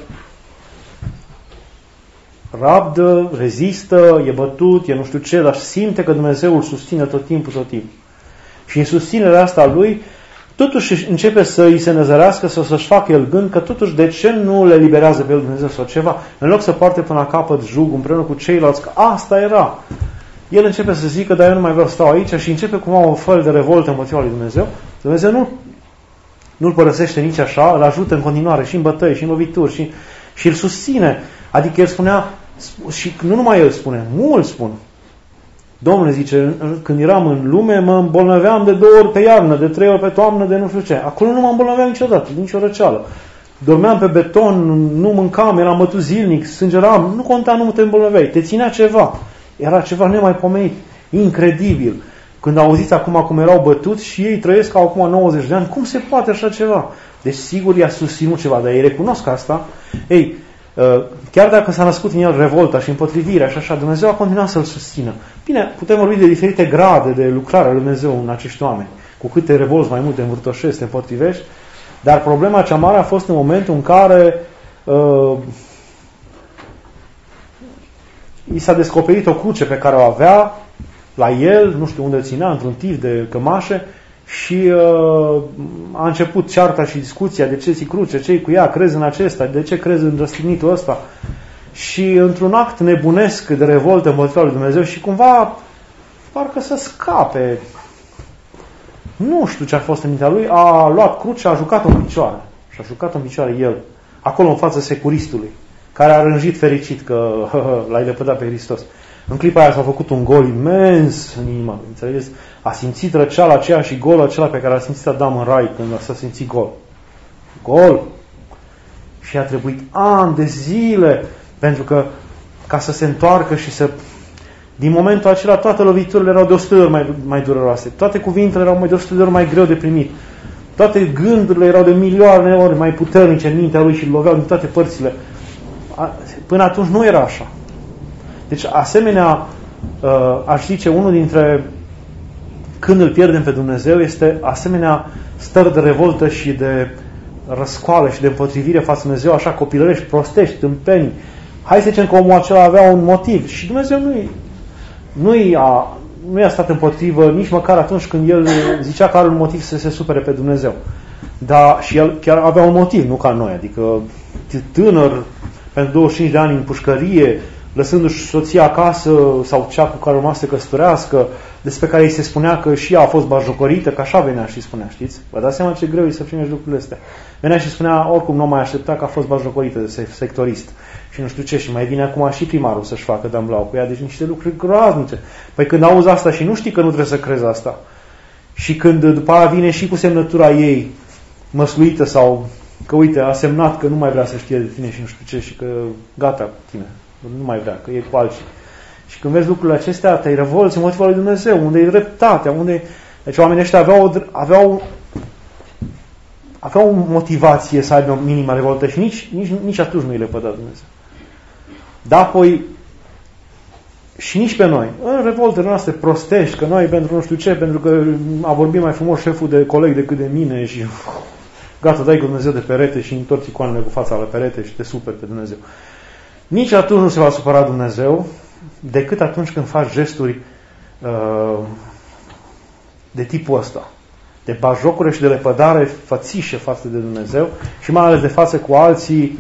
rabdă, rezistă, e bătut, e nu știu ce, dar simte că Dumnezeu îl susține tot timpul, tot timpul. Și în susținerea asta lui, totuși începe să îi se năzărească, să, să-și facă el gând că totuși de ce nu le eliberează pe el Dumnezeu sau ceva, în loc să poarte până la capăt jug împreună cu ceilalți, că asta era. El începe să zică, dar eu nu mai vreau să stau aici și începe cumva un fel de revoltă împotriva lui Dumnezeu. Dumnezeu nu, nu-l părăsește nici așa, îl ajută în continuare și în bătăi, și în lovituri, și, și îl susține. Adică el spunea, și nu numai el spune, mulți spun. Domnule zice, când eram în lume, mă îmbolnăveam de două ori pe iarnă, de trei ori pe toamnă, de nu știu ce. Acolo nu mă îmbolnăveam niciodată, nicio răceală. Dormeam pe beton, nu mâncam, eram bătut zilnic, sângeram, nu conta, nu te îmbolnăveai, te ținea ceva. Era ceva nemaipomenit, incredibil. Când auziți acum cum erau bătuți și ei trăiesc acum nouăzeci de ani, cum se poate așa ceva? Deci sigur i-a susținut ceva, dar ei recunosc asta. Ei, chiar dacă s-a născut în el revolta și împotrivirea și așa, Dumnezeu a continuat să-l susțină. Bine, putem vorbi de diferite grade de lucrare a lui Dumnezeu în acești oameni. Cu cât te revolți mai mult, te învârtoșești, te împotrivești. Dar problema cea mare a fost în momentul în care uh, i s-a descoperit o cruce pe care o avea la el, nu știu unde o ținea, într-un tif de cămașe și uh, a început cearta și discuția de ce ți cruce, ce-i cu ea, crezi în acesta, de ce crezi în răstignitul ăsta și într-un act nebunesc de revoltă împotriva lui Dumnezeu și cumva parcă să scape, nu știu ce a fost în mintea lui, a luat crucea, a jucat-o în picioare și a jucat-o în picioare el, acolo în fața securistului, care a rânjit fericit că hă, hă, l-ai lepădat pe Hristos. În clipa aia s-a făcut un gol imens în inimă, înțelegeți? A simțit răceala aceea și golul acela pe care a simțit Adam în rai când s-a simțit gol. Gol! Și a trebuit ani de zile pentru că ca să se întoarcă și să Din momentul acela toate loviturile erau de o sută de ori mai, mai dureroase. Toate cuvintele erau mai de o sută de ori mai greu de primit. Toate gândurile erau de milioane de ori mai puternice în mintea lui și îl loveau din toate părțile. Până atunci nu era așa. Deci, asemenea, aș zice, unul dintre când îl pierdem pe Dumnezeu este asemenea stări de revoltă și de răscoală și de împotrivire față de Dumnezeu, așa copilărești, prostești, tâmpeni. Hai să zicem că omul acela avea un motiv și Dumnezeu nu-i, nu-i a, nu i-a stat împotrivă nici măcar atunci când el zicea că are un motiv să se supere pe Dumnezeu. Dar și el chiar avea un motiv, nu ca noi, adică tânăr, pentru douăzeci și cinci de ani în pușcărie, lăsându-și soția acasă sau cea cu care urma să se căsătorească, despre care îi se spunea că și ea a fost batjocorită, că așa venea și spunea, știți? Vă dați seama ce greu e să primești lucrurile astea. Venea și spunea, oricum nu mai aștepta că a fost batjocorită de sectorist. Și nu știu ce, și mai vine acum și primarul să-și facă dăm blau cu ea, deci niște lucruri groaznice. Păi când auzi asta și nu știi că nu trebuie să crezi asta, și când după aia vine și cu semnătura ei măsluită sau că uite, a semnat că nu mai vrea să știe de tine și nu știu ce și că gata cu tine, nu mai vrea, că e cu alții. Și când vezi lucrurile acestea, te-ai revolți în motivul lui Dumnezeu, unde e dreptatea, unde... Deci oamenii ăștia aveau, aveau, aveau motivație să aibă o minimă revoltă și nici, nici, nici atunci nu îi le pădea Dumnezeu. Dar apoi și nici pe noi, în revoltele noastre prostești, că noi pentru nu știu ce, pentru că a vorbit mai frumos șeful de coleg decât de mine și gata, dai cu Dumnezeu de perete și întorci icoanele cu fața la perete și te superi pe Dumnezeu. Nici atunci nu se va supăra Dumnezeu, decât atunci când faci gesturi uh, de tipul ăsta, de bajocură și de lepădare fățișe față de Dumnezeu și mai ales de față cu alții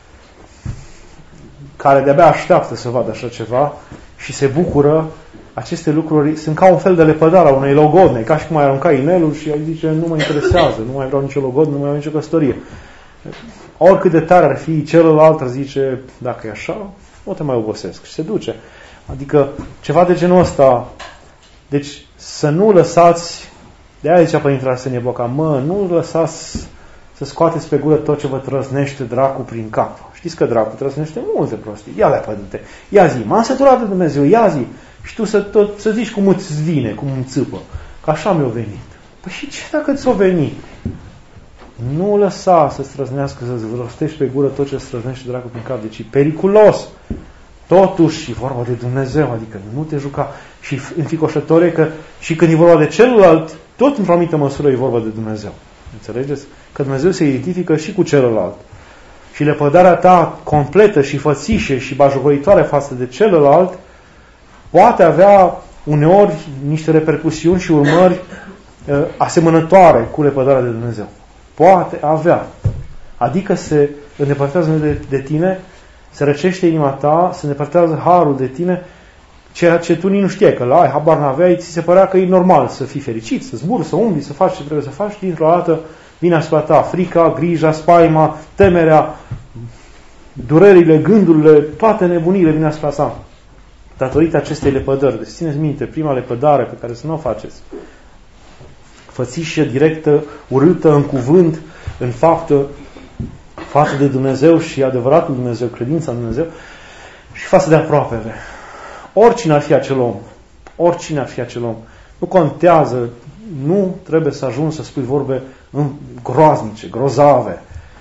care de-abia așteaptă să vadă așa ceva și se bucură. Aceste lucruri sunt ca un fel de lepădare a unei logodne, ca și cum ai arunca inelul și ai zice, nu mă interesează, nu mai vreau nicio logodnă, nu mai vreau nicio căsătorie. Oricât de tare ar fi, celălalt zice, dacă e așa, nu te mai obosesc. Și se duce. Adică ceva de genul ăsta. Deci să nu lăsați, de aia zicea Părintele Arsenie Boca, mă, nu lăsați să scoateți pe gură tot ce vă trăznește dracu prin cap. Știți că dracu trăznește multe prostii. Ia le pădute. Ia zi, m-am săturat de Dumnezeu, ia zi. Și tu să, tot, să zici cum îți vine, cum îmi țâpă. Că așa mi-a venit. Păi și ce dacă ți-o veni? Nu lăsa să străznească, să-ți rostești pe gură tot ce străznește dracu prin cap. Deci e periculos. Totuși, e vorba de Dumnezeu, adică nu te juca. Și înficoșător e că și când e vorba de celălalt, tot într-o anumită măsură e vorba de Dumnezeu. Înțelegeți? Că Dumnezeu se identifică și cu celălalt. Și lepădarea ta completă și fățișe și bajocoritoare față de celălalt poate avea uneori niște repercusiuni și urmări uh, asemănătoare cu lepădarea de Dumnezeu. Poate avea. Adică se îndepărtează de, de tine, se răcește inima ta, se îndepărtează harul de tine, ceea ce tu nici nu știai, că la ai, habar n-aveai, ți se părea că e normal să fii fericit, să zburi, să umbli, să faci ce trebuie să faci, dintr-o dată vine asupra ta frica, grija, spaima, temerea, durerile, gândurile, toate nebunile vin asupra ta. Datorită acestei lepădări. Deci țineți minte, prima lepădare pe care să nu o faceți. Fățișă, directă, urâtă, în cuvânt, în faptă, față de Dumnezeu și adevăratul Dumnezeu, credința în Dumnezeu și față de aproapele. Oricine ar fi acel om, oricine ar fi acel om, nu contează, nu trebuie să ajungi să spui vorbe groaznice, grozave,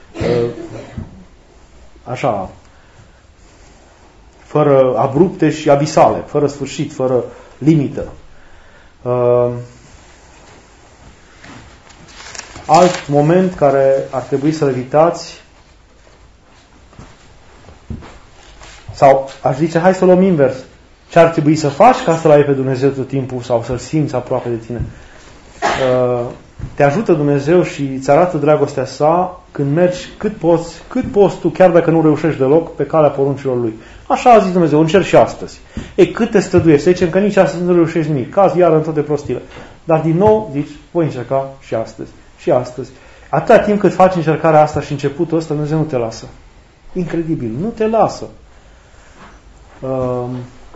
așa, fără abrupte și abisale, fără sfârșit, fără limită. Alt moment care ar trebui să-l evitați, sau aș zice, hai să luăm invers. Ce ar trebui să faci ca să-L ai pe Dumnezeu tot timpul sau să-L simți aproape de tine? Te ajută Dumnezeu și îți arată dragostea sa când mergi cât poți, cât poți tu, chiar dacă nu reușești deloc, pe calea poruncilor Lui. Așa a zis Dumnezeu, încerc și astăzi. Ei, cât te străduiești? Să zicem că nici astăzi nu reușești nimic. Caz iară în toate prostile. Dar din nou, zici, voi încerca și astăzi. Și astăzi. Atâta timp cât faci încercarea asta și începutul ăsta, Dumnezeu nu te lasă. Incredibil, nu te lasă. Um,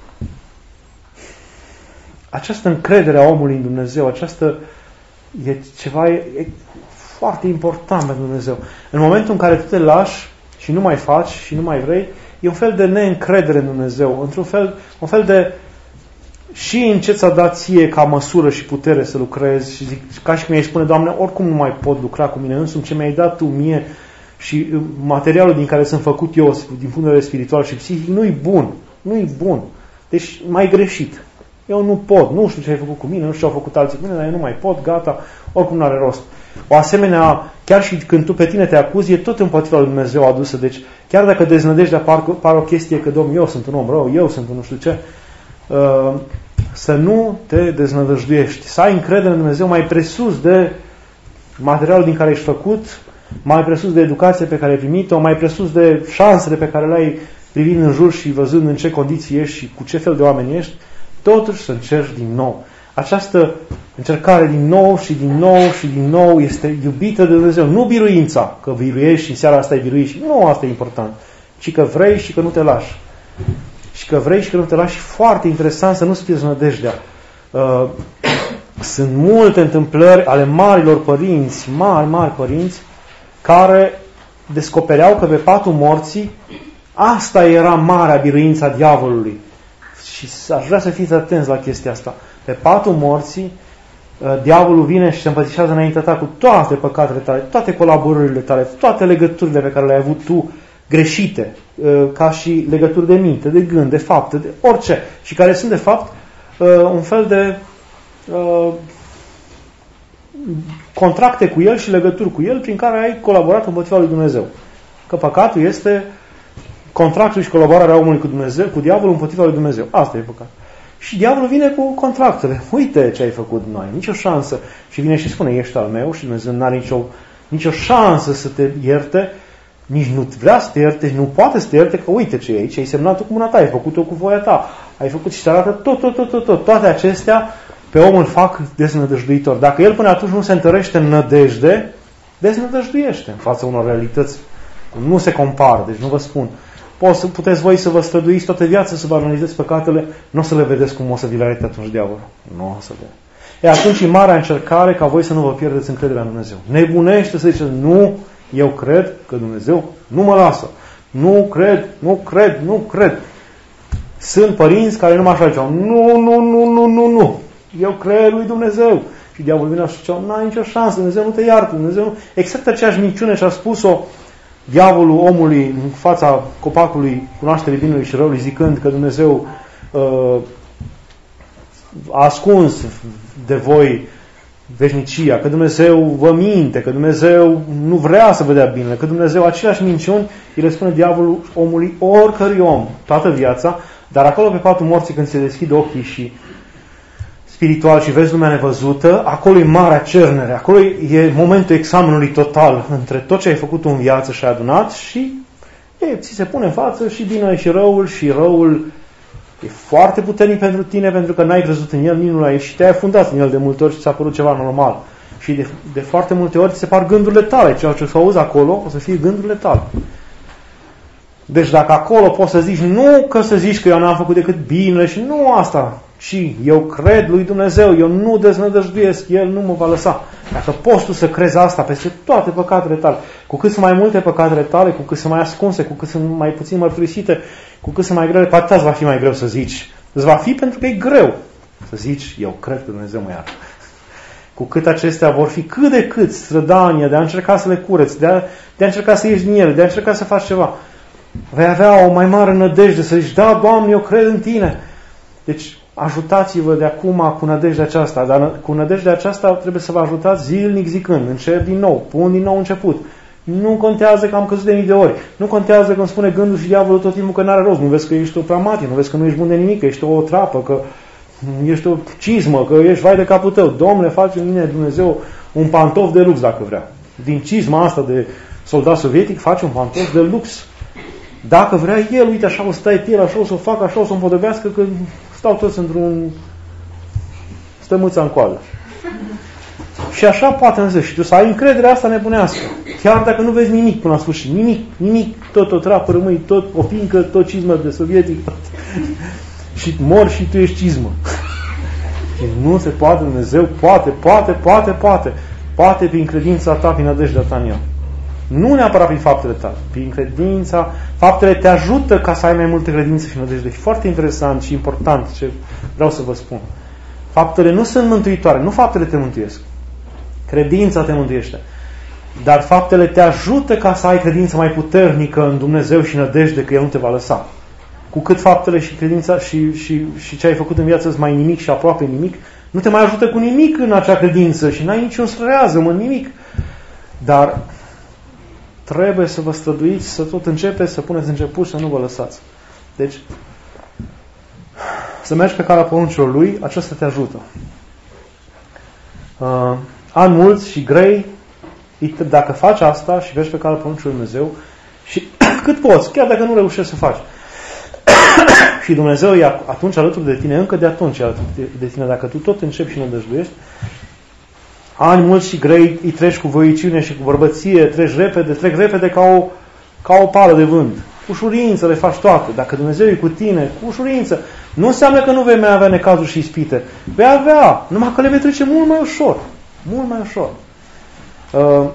această încredere a omului în Dumnezeu, această e ceva e, e foarte important pentru Dumnezeu. În momentul în care tu te lași și nu mai faci și nu mai vrei, e un fel de neîncredere în Dumnezeu, într-un fel, un fel de și în ce ți-a dat ție ca măsură și putere să lucrezi și zic, ca și cum ei spune, Doamne, oricum nu mai pot lucra cu mine însumi, ce mi-ai dat Tu mie și materialul din care sunt făcut eu din punct de vedere spiritual și psihic nu-i bun, nu-i bun. Deci mai greșit. Eu nu pot, nu știu ce ai făcut cu mine, nu știu ce au făcut alții cu mine, dar eu nu mai pot, gata, oricum nu are rost. O asemenea, chiar și când tu pe tine te acuzi, e tot împotriva lui Dumnezeu adusă. Deci, chiar dacă deznădejdea pare o chestie că, Domn, eu sunt un om rău, eu sunt un nu știu ce, uh, să nu te deznădăjduiești. Să ai încredere în Dumnezeu mai presus de materialul din care ești făcut, mai presus de educație pe care ai primit-o, mai presus de șansele pe care le-ai privind în jur și văzând în ce condiții ești și cu ce fel de oameni ești, totuși să încerci din nou. Această încercare din nou și din nou și din nou este iubită de Dumnezeu. Nu biruința, că biruiești și în seara asta ai biruit și nu asta e important, ci că vrei și că nu te lași. Și că vrei și că nu te lași. Foarte interesant să nu-ți pierzi nădejdea. Uh, sunt multe întâmplări ale marilor părinți, mari, mari părinți, care descopereau că pe patul morții asta era marea biruința diavolului. Și aș vrea să fiți atenți la chestia asta. Pe patul morții, diavolul vine și se împățișează înaintea ta cu toate păcatele tale, toate colaborările tale, toate legăturile pe care le-ai avut tu greșite, ca și legături de minte, de gând, de fapte, de orice, și care sunt de fapt un fel de contracte cu el și legături cu el prin care ai colaborat împotriva lui Dumnezeu. Că păcatul este contractul și colaborarea omului cu Dumnezeu, cu diavolul împotriva lui Dumnezeu. Asta e păcat. Și diavolul vine cu contractele. Uite ce ai făcut noi, nicio șansă. Și vine și spune, ești al meu și Dumnezeu nu are nicio, nicio șansă să te ierte, nici nu vrea să te ierte, nu poate să te ierte, că uite ce e aici, ai semnat-o cu mâna ta, ai făcut-o cu voia ta, ai făcut și te arată tot, tot, tot, tot, tot. Toate acestea pe om îl fac deznădăjduitor. Dacă el până atunci nu se întărește în nădejde, deznădăjduiește în fața unor realități. Nu se compară, deci nu vă spun. Poți, puteți voi să vă străduiți toată viața, să vă analizați păcatele, nu o să le vedeți cum o să vi le arate atunci diavolul. Nu o să le. E atunci e marea încercare ca voi să nu vă pierdeți încrederea în Dumnezeu. Nebunește să ziceți, nu, eu cred că Dumnezeu nu mă lasă. Nu cred, nu cred, nu cred. Sunt părinți care nu mă așa ziceau, nu, nu, nu, nu, nu, nu. Eu cred lui Dumnezeu. Și diavolul vine și zicea, n-ai nicio șansă, Dumnezeu nu te iartă, Dumnezeu nu. Exact aceeași minciună și-a spus-o diavolul omului în fața copacului cunoașterii binelui și răului, zicând că Dumnezeu uh, a ascuns de voi veșnicia, că Dumnezeu vă minte, că Dumnezeu nu vrea să vă dea bine, că Dumnezeu aceleași minciuni îi le spune diavolul omului, oricărui om, toată viața, dar acolo pe patul morții când se deschid ochii și spiritual și vezi lumea nevăzută, acolo e marea cernere, acolo e momentul examenului total între tot ce ai făcut în viață și ai adunat și e, ți se pune în față și bine și răul și răul e foarte puternic pentru tine pentru că n-ai crezut în el, nici nu l-ai și te-ai afundat în el de multe ori și ți-a părut ceva normal. Și de, de foarte multe ori ți se par gândurile tale, ceea ce o să auzi acolo o să fie gândurile tale. Deci dacă acolo poți să zici, nu că să zici că eu n-am făcut decât bine și nu asta, ci eu cred lui Dumnezeu, eu nu deznădăjduiesc, El nu mă va lăsa. Dacă poți tu să crezi asta peste toate păcatele tale, cu cât sunt mai multe păcatele tale, cu cât sunt mai ascunse, cu cât sunt mai puțin mărturisite, cu cât sunt mai grele, poate îți va fi mai greu să zici. Îți va fi pentru că e greu să zici, eu cred că Dumnezeu mă iartă. Cu cât acestea vor fi cât de cât strădania de a încerca să le cureți, de a, de a încerca să ieși din ele, de a încerca să faci ceva, vei avea o mai mare nădejde să zici, da, Doamne, eu cred în Tine. Deci, ajutați-vă de acum cu nădejdea aceasta, dar cu nădejdea aceasta trebuie să vă ajutați zilnic zicând, încep din nou, pun din nou început. Nu contează că am căzut de mii de ori, nu contează că îmi spune gândul și diavolul tot timpul că n-are rost, nu vezi că ești o pramatie, nu vezi că nu ești bun de nimic, că ești o trapă, că ești o cizmă, că ești vai de capul tău. Dom'le, face în mine Dumnezeu un pantof de lux dacă vrea. Din cizma asta de soldat sovietic face un pantof de lux. Dacă vrea el, uite, așa o stai el, așa o să o facă, așa o să o împodobească, că stau toți într-un stămâța în coadă. Și așa poate însă și tu să ai încrederea asta nebunească. Chiar dacă nu vezi nimic până la sfârșit, nimic, nimic, tot o trapă rămâi, tot o pincă, tot cizmă de sovietic, tot. Și mor și tu ești cizmă. Și nu se poate, Dumnezeu poate, poate, poate, poate, poate prin credința ta, prin nădejdea ta în el. Nu neapărat prin faptele tale, prin credința. Faptele te ajută ca să ai mai multă credință și nădejde. E foarte interesant și important ce vreau să vă spun. Faptele nu sunt mântuitoare, nu faptele te mântuiesc. Credința te mântuiește. Dar faptele te ajută ca să ai credință mai puternică în Dumnezeu și nădejde că El nu te va lăsa. Cu cât faptele și credința și, și, și ce ai făcut în viață sunt mai nimic și aproape nimic, nu te mai ajută cu nimic în acea credință și n-ai niciun rează, mă, nimic. Dar trebuie să vă străduiți, să tot începeți, să puneți început și să nu vă lăsați. Deci, să mergi pe calea poruncilor Lui, aceasta te ajută. Uh, ani mulți și grei, dacă faci asta și mergi pe calea poruncilor Lui Dumnezeu, și cât poți, chiar dacă nu reușești să faci. Și Dumnezeu e atunci alături de tine, încă de atunci alături de tine, dacă tu tot începi și nădăjduiești, ani mulți și grei îi treci cu voiciune și cu bărbăție, treci repede, trec repede ca o, ca o pală de vânt. Cu ușurință le faci toate. Dacă Dumnezeu e cu tine, cu ușurință, nu înseamnă că nu vei mai avea necazuri și ispite. Vei avea, numai că le vei trece mult mai ușor. Mult mai ușor. Uh,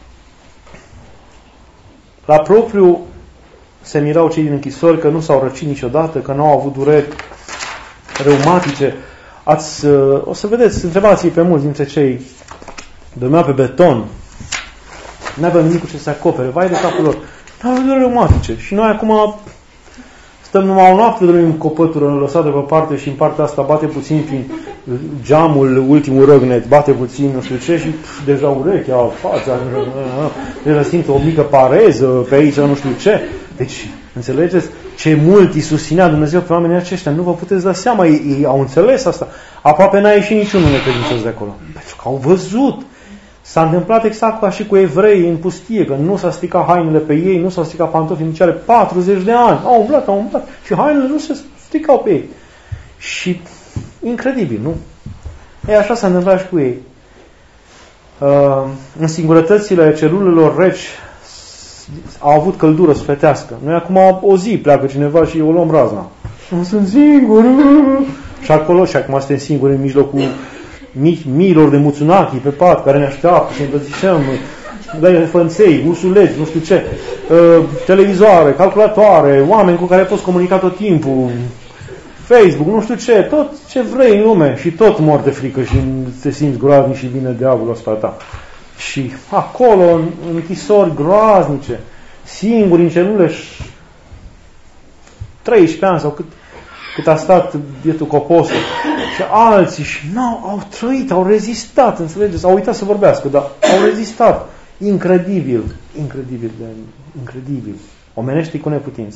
la propriu se mirau cei din închisori că nu s-au răcit niciodată, că nu au avut dureri reumatice. Ați, uh, o să vedeți, întrebați-i pe mulți dintre cei dormeau pe beton, nu aveau nimic cu ce să acopere, vai de capul lor, nu aveau dureri reumatice. Și noi acum stăm numai o noapte, dormim cu o pătură lăsată pe parte și în partea asta bate puțin prin geamul, ultimul răgnet, bate puțin, nu știu ce, și pf, deja urechea, fața, deja simt o mică pareză pe aici, nu știu ce. Deci, înțelegeți ce mult îi susținea Dumnezeu pe oamenii aceștia? Nu vă puteți da seama, ei, ei au înțeles asta. Aproape n-a ieșit niciunul necredincios de acolo. Pentru că au văzut. S-a întâmplat exact ca și cu evrei în pustie, că nu s-a stricat hainele pe ei, nu s-au stricat pantofii în picioare patruzeci de ani. Au umblat, au umblat. Și hainele nu se stricau pe ei. Și incredibil, nu? Ei, așa s-a întâmplat și cu ei. Uh, în singurătățile celulelor reci au avut căldură sufletească. Noi acum o zi pleacă cineva și o luăm razna. Nu sunt singur. Și acolo, și acum suntem singuri în mijlocul mii, miilor de muțunachi pe pat care ne așteaptă și îmbrățișăm, elefănței, ursuleți, nu știu ce, uh, televizoare, calculatoare, oameni cu care poți comunica tot timpul, Facebook, nu știu ce, tot ce vrei în lume și tot mor de frică și te simți groaznic și vine diavolul asupra ta. Și acolo, în închisori groaznice, singuri în celule, treisprezece ani sau cât, cât a stat bietul Coposul, și alții și n-au, au trăit, au rezistat, înțelegeți? Au uitat să vorbească, dar au rezistat. Incredibil, incredibil, de, incredibil. Omenește cu neputință.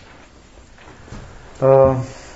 Uh,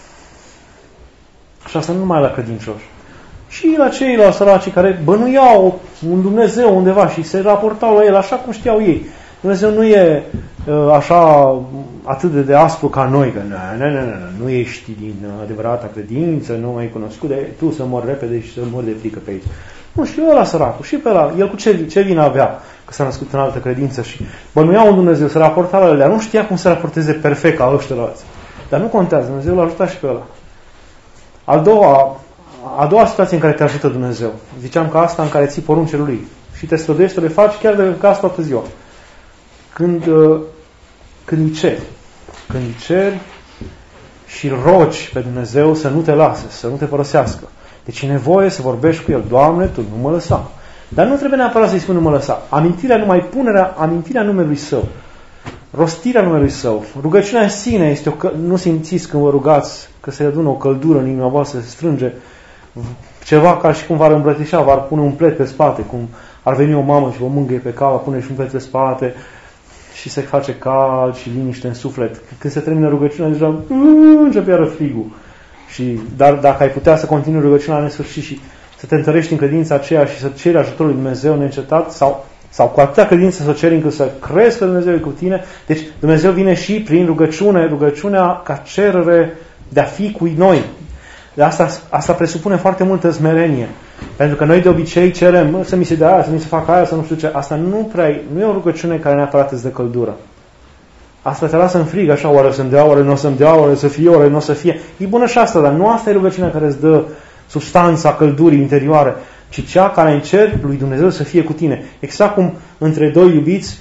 și asta nu numai la credincioși. Și la ceilalți săraci care bănuiau un Dumnezeu undeva și se raportau la El așa cum știau ei. Dumnezeu nu e uh, așa atât de, de aspru ca noi, că nu, nu, nu, nu, nu ești din adevărata credință, nu ai cunoscut, de tu să mori repede și să mori de frică pe aici. Nu, și ăla săracul, și pe ăla, el cu ce, ce vină avea că s-a născut în altă credință și bănuia un Dumnezeu, se raporta la ele, nu știa cum să raporteze perfect ca ăștialalți. Dar nu contează, Dumnezeu l-a ajutat și pe ăla. Al doua, a doua situație în care te ajută Dumnezeu, ziceam că asta în care ții poruncile Lui și te străduiești să le faci chiar de caz toată ziua. Când, când îi ceri, când îi ceri și rogi pe Dumnezeu să nu te lase, să nu te părăsească. Deci e nevoie să vorbești cu El. Doamne, Tu nu mă lăsa. Dar nu trebuie neapărat să-i spun nu mă lăsa. Amintirea numai punerea, amintirea numelui Său. Rostirea numelui Său. Rugăciunea în sine este o că... Nu simțiți când vă rugați că se adună o căldură în inima voastră, se strânge ceva ca și cum v-ar îmbrățișa, v-ar pune un plet pe spate, cum ar veni o mamă și vă mângâie pe cap, pune și un plet pe spate și se face cald și liniște în suflet. Când se termină rugăciunea, deja începe iară frigul. Și, dar dacă ai putea să continui rugăciunea la nesfârșit și să te întărești în credința aceea și să ceri ajutorul lui Dumnezeu neîncetat, sau, sau cu atâta credință să o ceri încât să crezi că Dumnezeu e cu tine, deci Dumnezeu vine și prin rugăciune, rugăciunea ca cerere de a fi cu noi. Asta, asta presupune foarte multă smerenie. Pentru că noi de obicei cerem să mi se dea aia, să mi se facă aia, să nu știu ce. Asta nu prea nu e o rugăciune care neapărat îți dă căldură. Asta te lasă în frig, așa, oare să-mi dea, oare nu o să-mi dea, oare să fie, oare nu o să fie. E bună și asta, dar nu asta e rugăciunea care îți dă substanța căldurii interioare, ci cea care încerci lui Dumnezeu să fie cu tine. Exact cum între doi iubiți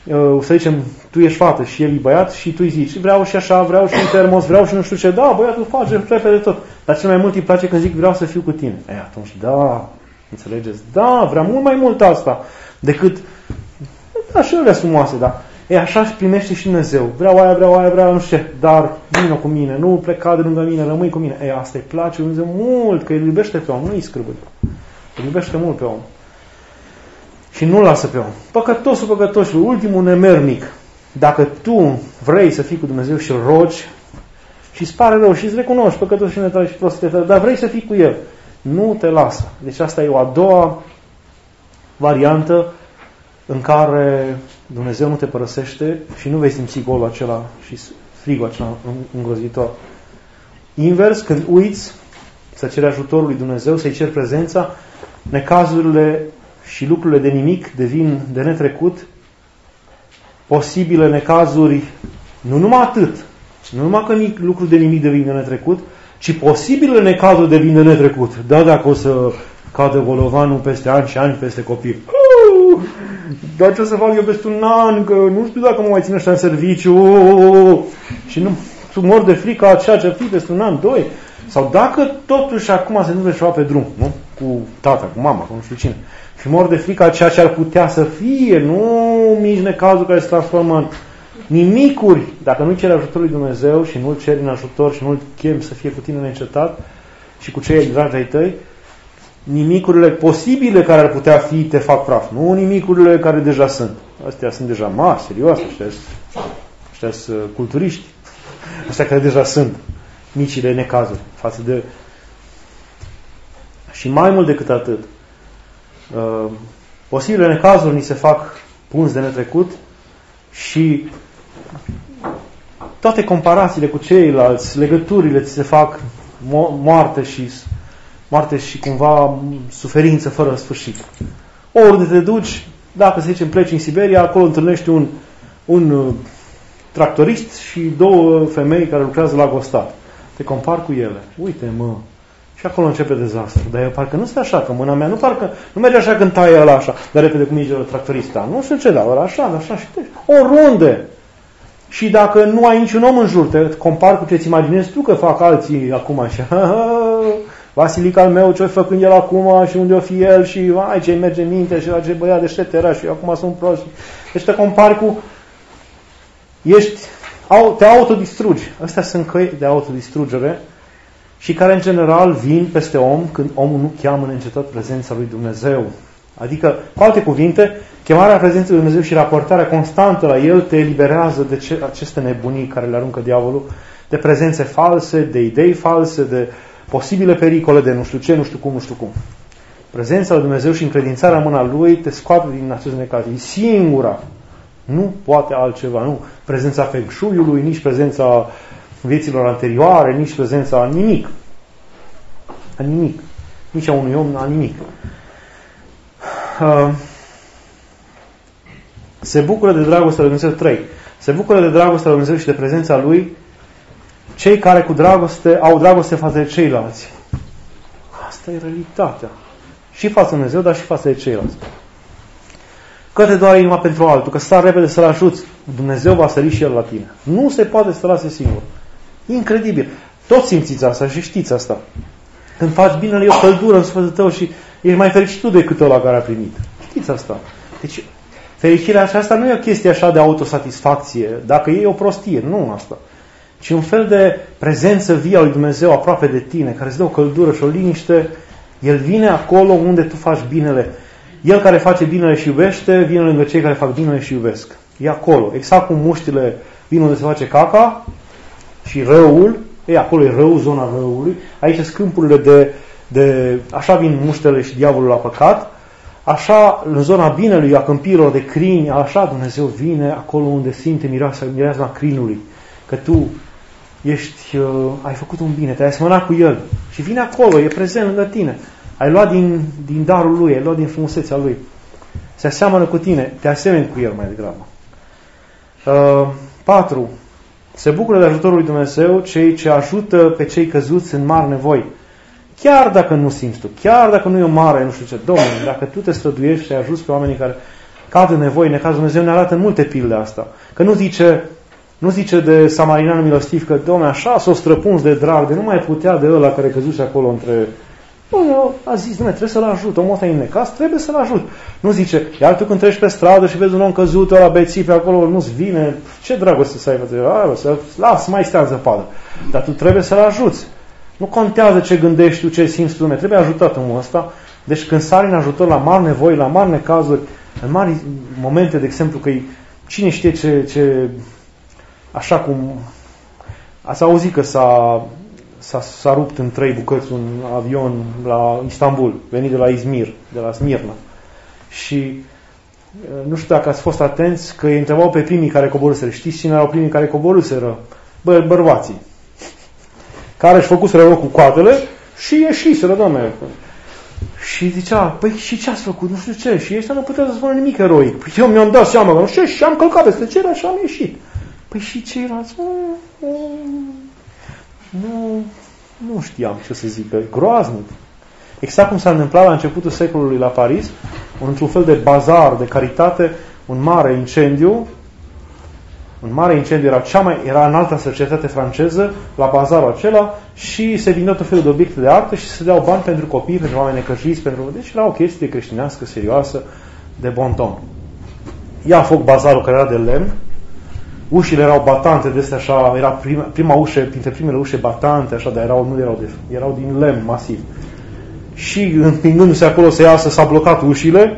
să zicem, tu ești fată și el e băiat și tu îi zici, vreau și așa, vreau și un termos, vreau și nu știu ce, da, băiatul face repede tot. Dar cel mai mult îi place când zic, vreau să fiu cu tine. E, atunci, da, înțelegeți? Da, vreau mult mai mult asta decât, da, și ele frumoase, da. E, așa își primește și Dumnezeu. Vreau aia, vreau aia, vreau nu știu ce, dar vină cu mine, nu pleca de lângă mine, rămâi cu mine. E, asta îi place Dumnezeu mult, că îl iubește pe om, nu îi scârbăie. Îl iubește mult pe om. Și nu lasă pe om. Păcătosul păcătosul, ultimul nemernic. Dacă tu vrei să fii cu Dumnezeu și îl rogi și îți pare rău și îți recunoști păcătosul tale și prostia tale, dar vrei să fii cu el, nu te lasă. Deci asta e o a doua variantă în care Dumnezeu nu te părăsește și nu vei simți golul acela și frigul acela îngrozitor. Invers, când uiți să ceri ajutorul lui Dumnezeu, să-i ceri prezența, necazurile și lucrurile de nimic devin de netrecut, posibile necazuri, nu numai atât, nu numai că lucruri de nimic devin de netrecut, ci posibile necazuri devin de netrecut. Da, dacă o să cadă golovanul peste ani și ani peste copil. Uh, dar ce o să fac eu peste un an, că nu știu dacă mă mai țin ăștia în serviciu, uh, și nu mor de frică a ceea ce fi peste un an, doi. Sau dacă totuși acum se întâmplă ceva pe drum, nu? Cu tata, cu mama, cu nu știu cine. Și mor de frică a ceea ce ar putea să fie, nu mici necazuri care se transformă în nimicuri. Dacă nu ceri ajutorul lui Dumnezeu și nu-L ceri în ajutor și nu-L chem să fie cu tine neîncetat și cu cei dragi ai tăi, nimicurile posibile care ar putea fi te fac praf. Nu nimicurile care deja sunt. Astea sunt deja mari, serioase, ăștia sunt culturiști. Astea care deja sunt micile necazuri față de... Și mai mult decât atât, uh, posibile necazuri ni se fac punți de netrecut și toate comparațiile cu ceilalți, legăturile ți se fac mo- moarte și moarte și cumva suferință fără sfârșit. Oriunde te duci, dacă să zicem pleci în Siberia, acolo întâlnești un, un uh, tractorist și două femei care lucrează la gostat. Te compar cu ele. Uite, mă. Și acolo începe dezastru. Dar eu parcă nu stă așa, că mâna mea nu parcă, nu merge așa când taie ăla așa, dar repede cum merge tractorista. Nu știu ce, dar ăla așa, dar așa și te... Oriunde. Și dacă nu ai niciun om în jur, te compar cu ce-ți imaginezi tu că fac alții acum așa. Vasilica al meu, ce-o făcând el acum și unde o fi el și ai ce merge în minte și ce băiat deștept era și eu acum sunt prost. Deci te compari cu... Ești... te autodistrugi. Astea sunt căi de autodistrugere și care în general vin peste om când omul nu cheamă neîncetat prezența lui Dumnezeu. Adică, cu alte cuvinte, chemarea prezenței lui Dumnezeu și raportarea constantă la El te eliberează de ce, aceste nebunii care le aruncă diavolul, de prezențe false, de idei false, de posibile pericole, de nu știu ce, nu știu cum, nu știu cum. Prezența lui Dumnezeu și încredințarea în mâna Lui te scoate din acest necaz. E singura. Nu poate altceva, nu. Prezența Feng Shui-ului, nici prezența vieților anterioare, nici prezența nimic. A nimic. Nici a unui om, a nimic. Uh, se bucură de dragostea lui Dumnezeu trei. Se bucură de dragostea lui Dumnezeu și de prezența Lui cei care cu dragoste au dragoste față de ceilalți. Asta e realitatea. Și față de Dumnezeu, dar și față de ceilalți. Că te doare inima pentru altul, că stai repede să-l ajuți, Dumnezeu va sări și El la tine. Nu se poate să te lase singur. Incredibil. Toți simțiți asta și știți asta. Când faci binele, e o căldură în sufletul tău și ești mai fericit tu decât ăla care a primit. Știți asta. Deci, fericirea aceasta nu e o chestie așa de autosatisfacție. Dacă e o prostie, nu asta. Ci un fel de prezență vie a lui Dumnezeu aproape de tine, care îți dă o căldură și o liniște. El vine acolo unde tu faci binele. El care face binele și iubește, vine lângă cei care fac binele și iubesc. E acolo. Exact cum muștile vin unde se face caca și răul, e acolo e rău, zona răului. Aici sunt câmpurile de, de... Așa vin muștele și diavolul la păcat. Așa, în zona binelui, a câmpirilor de crini, așa Dumnezeu vine acolo unde simte mireasa, mireasa crinului. Că tu ești, uh, ai făcut un bine, te-ai asemănat cu El. Și vine acolo, e prezent lângă tine. Ai luat din, din darul Lui, ai luat din frumusețea Lui. Se aseamănă cu tine, te asemeni cu El mai degrabă. Uh, patru. Se bucură de ajutorul lui Dumnezeu cei ce ajută pe cei căzuți în mari nevoi. Chiar dacă nu simți tu, chiar dacă nu e o mare, nu știu ce, Domnule, dacă tu te străduiești și ajuți pe oamenii care cad în nevoi, necaz, Dumnezeu ne arată în multe pilde asta. Că nu zice, nu zice de samarinanul milostiv că, Doamne, așa s-o străpuns de drag, de nu mai putea de ăla care căzuse acolo între... Nu, a zis, Doamne, trebuie să-l ajut, omul ăsta e în necaz, trebuie să-l ajut. Nu zice, iar tu când treci pe stradă și vezi un om căzut, ăla beții pe acolo, nu-ți vine, ce dragoste să ai față, să las, mai stea în zăpadă. Dar tu trebuie să-l ajuți. Nu contează ce gândești tu, ce simți tu, Doamne, trebuie ajutat omul ăsta. Deci când sari în ajutor la mari nevoi, la mari necazuri, în mari momente, de exemplu, că cine știe ce, ce așa cum ați auzit că s-a, s-a, s-a rupt în trei bucăți un avion la Istanbul, venit de la Izmir, de la Smirna. Și nu știu dacă ați fost atenți că îi întrebau pe primii care coborâseră. Știți cine erau primii care coborâseră? Bă, bărbații. Care își făcuseră rău cu coatele și ieșiseră, Doamne. Și zicea, păi și ce ați făcut? Nu știu ce. Și ăștia nu puteau să spună nimic eroic. Păi eu mi-am dat seama că nu știu și am călcat peste cele și am ieșit. Păi și ceilalți? Nu, nu știam ce să zic. Groaznic. Exact cum s-a întâmplat la începutul secolului la Paris, într-un fel de bazar de caritate, un mare incendiu. Un mare incendiu era, cea mai, era în alta societate franceză, la bazarul acela, și se vindeau tot felul de obiecte de artă și se deau bani pentru copii, pentru oameni necăjiți, pentru... Deci era o chestie creștinească, serioasă, de bon ton. Ia foc bazarul care era de lemn, ușile erau batante de astea așa, era prima, prima ușă, printre primele ușe batante, așa, dar erau, nu erau de, erau din lemn masiv. Și împingându-se acolo să iasă, s-a blocat ușile,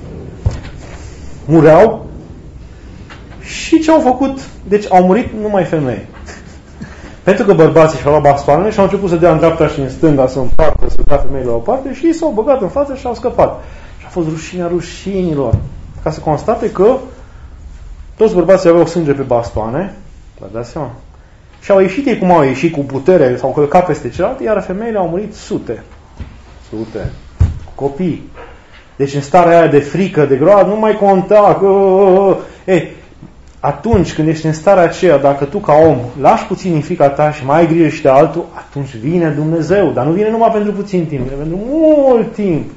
mureau. Și ce au făcut? Deci au murit numai femei. Pentru că bărbații și-au luat bastoanele și au început să dea în dreapta și în stânga, să împartă, să dea femeile la o parte și s-au băgat în față și au scăpat. Și a fost rușinea rușinilor. Ca să constate că toți bărbații aveau sânge pe bastoane, vă dați seama? Și au ieșit ei cum au ieșit, cu putere, s-au călcat peste celelalte, iar femeile au murit sute. Sute. Copii. Deci în starea aia de frică, de groază, nu mai conta că... Ei, atunci când ești în starea aceea, dacă tu ca om lași puțin în frica ta și mai ai grijă și de altul, atunci vine Dumnezeu. Dar nu vine numai pentru puțin timp, vine pentru mult timp.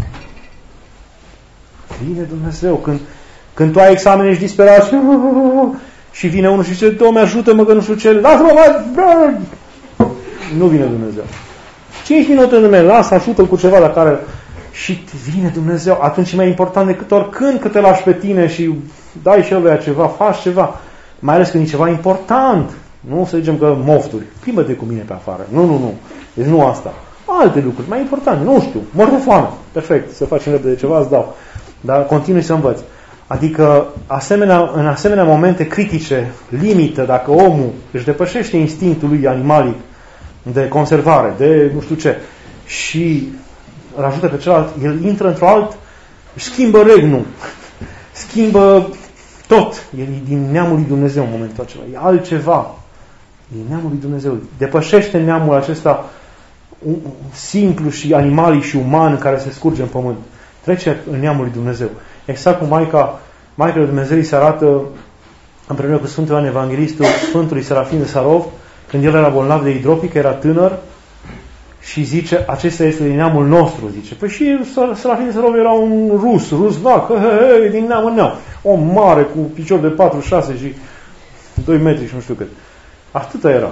Vine Dumnezeu. Când, când tu ai examene, ești disperat și, și vine unul și zice, Doamne, ajută-mă că nu știu ce, lasă-mă, mai... Nu vine Dumnezeu. cinci minute de mine, lasă, ajută-l cu ceva la care... Și vine Dumnezeu. Atunci e mai important decât oricând că te lași pe tine și dai și eluia ceva, faci ceva. Mai ales când e ceva important. Nu să zicem că mofturi. Plimbă-te cu mine pe afară. Nu, nu, nu. Deci nu asta. Alte lucruri mai importante. Nu știu. Mor de foame. Perfect. Să facem repede de ceva, îți dau. Dar continui să învăț. Adică asemenea, în asemenea momente critice, limită, dacă omul își depășește instinctul lui animalic de conservare, de nu știu ce, și îl ajută pe celălalt, el intră într-o alt, își schimbă regnul, schimbă tot. El e din neamul lui Dumnezeu în momentul acela. E altceva. E din neamul lui Dumnezeu. Depășește neamul acesta simplu și animalic și uman care se scurge în pământ. Trece în neamul lui Dumnezeu. Exact cum Maica, Maica lui Dumnezeu îi se arată împreună cu Sfântul Ioan Evanghelistul, Sfântului Serafim de Sarov, când el era bolnav de hidropică, era tânăr, și zice, acesta este din neamul nostru, zice. Păi și Serafim de Sarov era un rus, rusnac, he, he, din neam în neam. Om mare, cu picior de patru șase și doi metri și nu știu cât. Atâta era.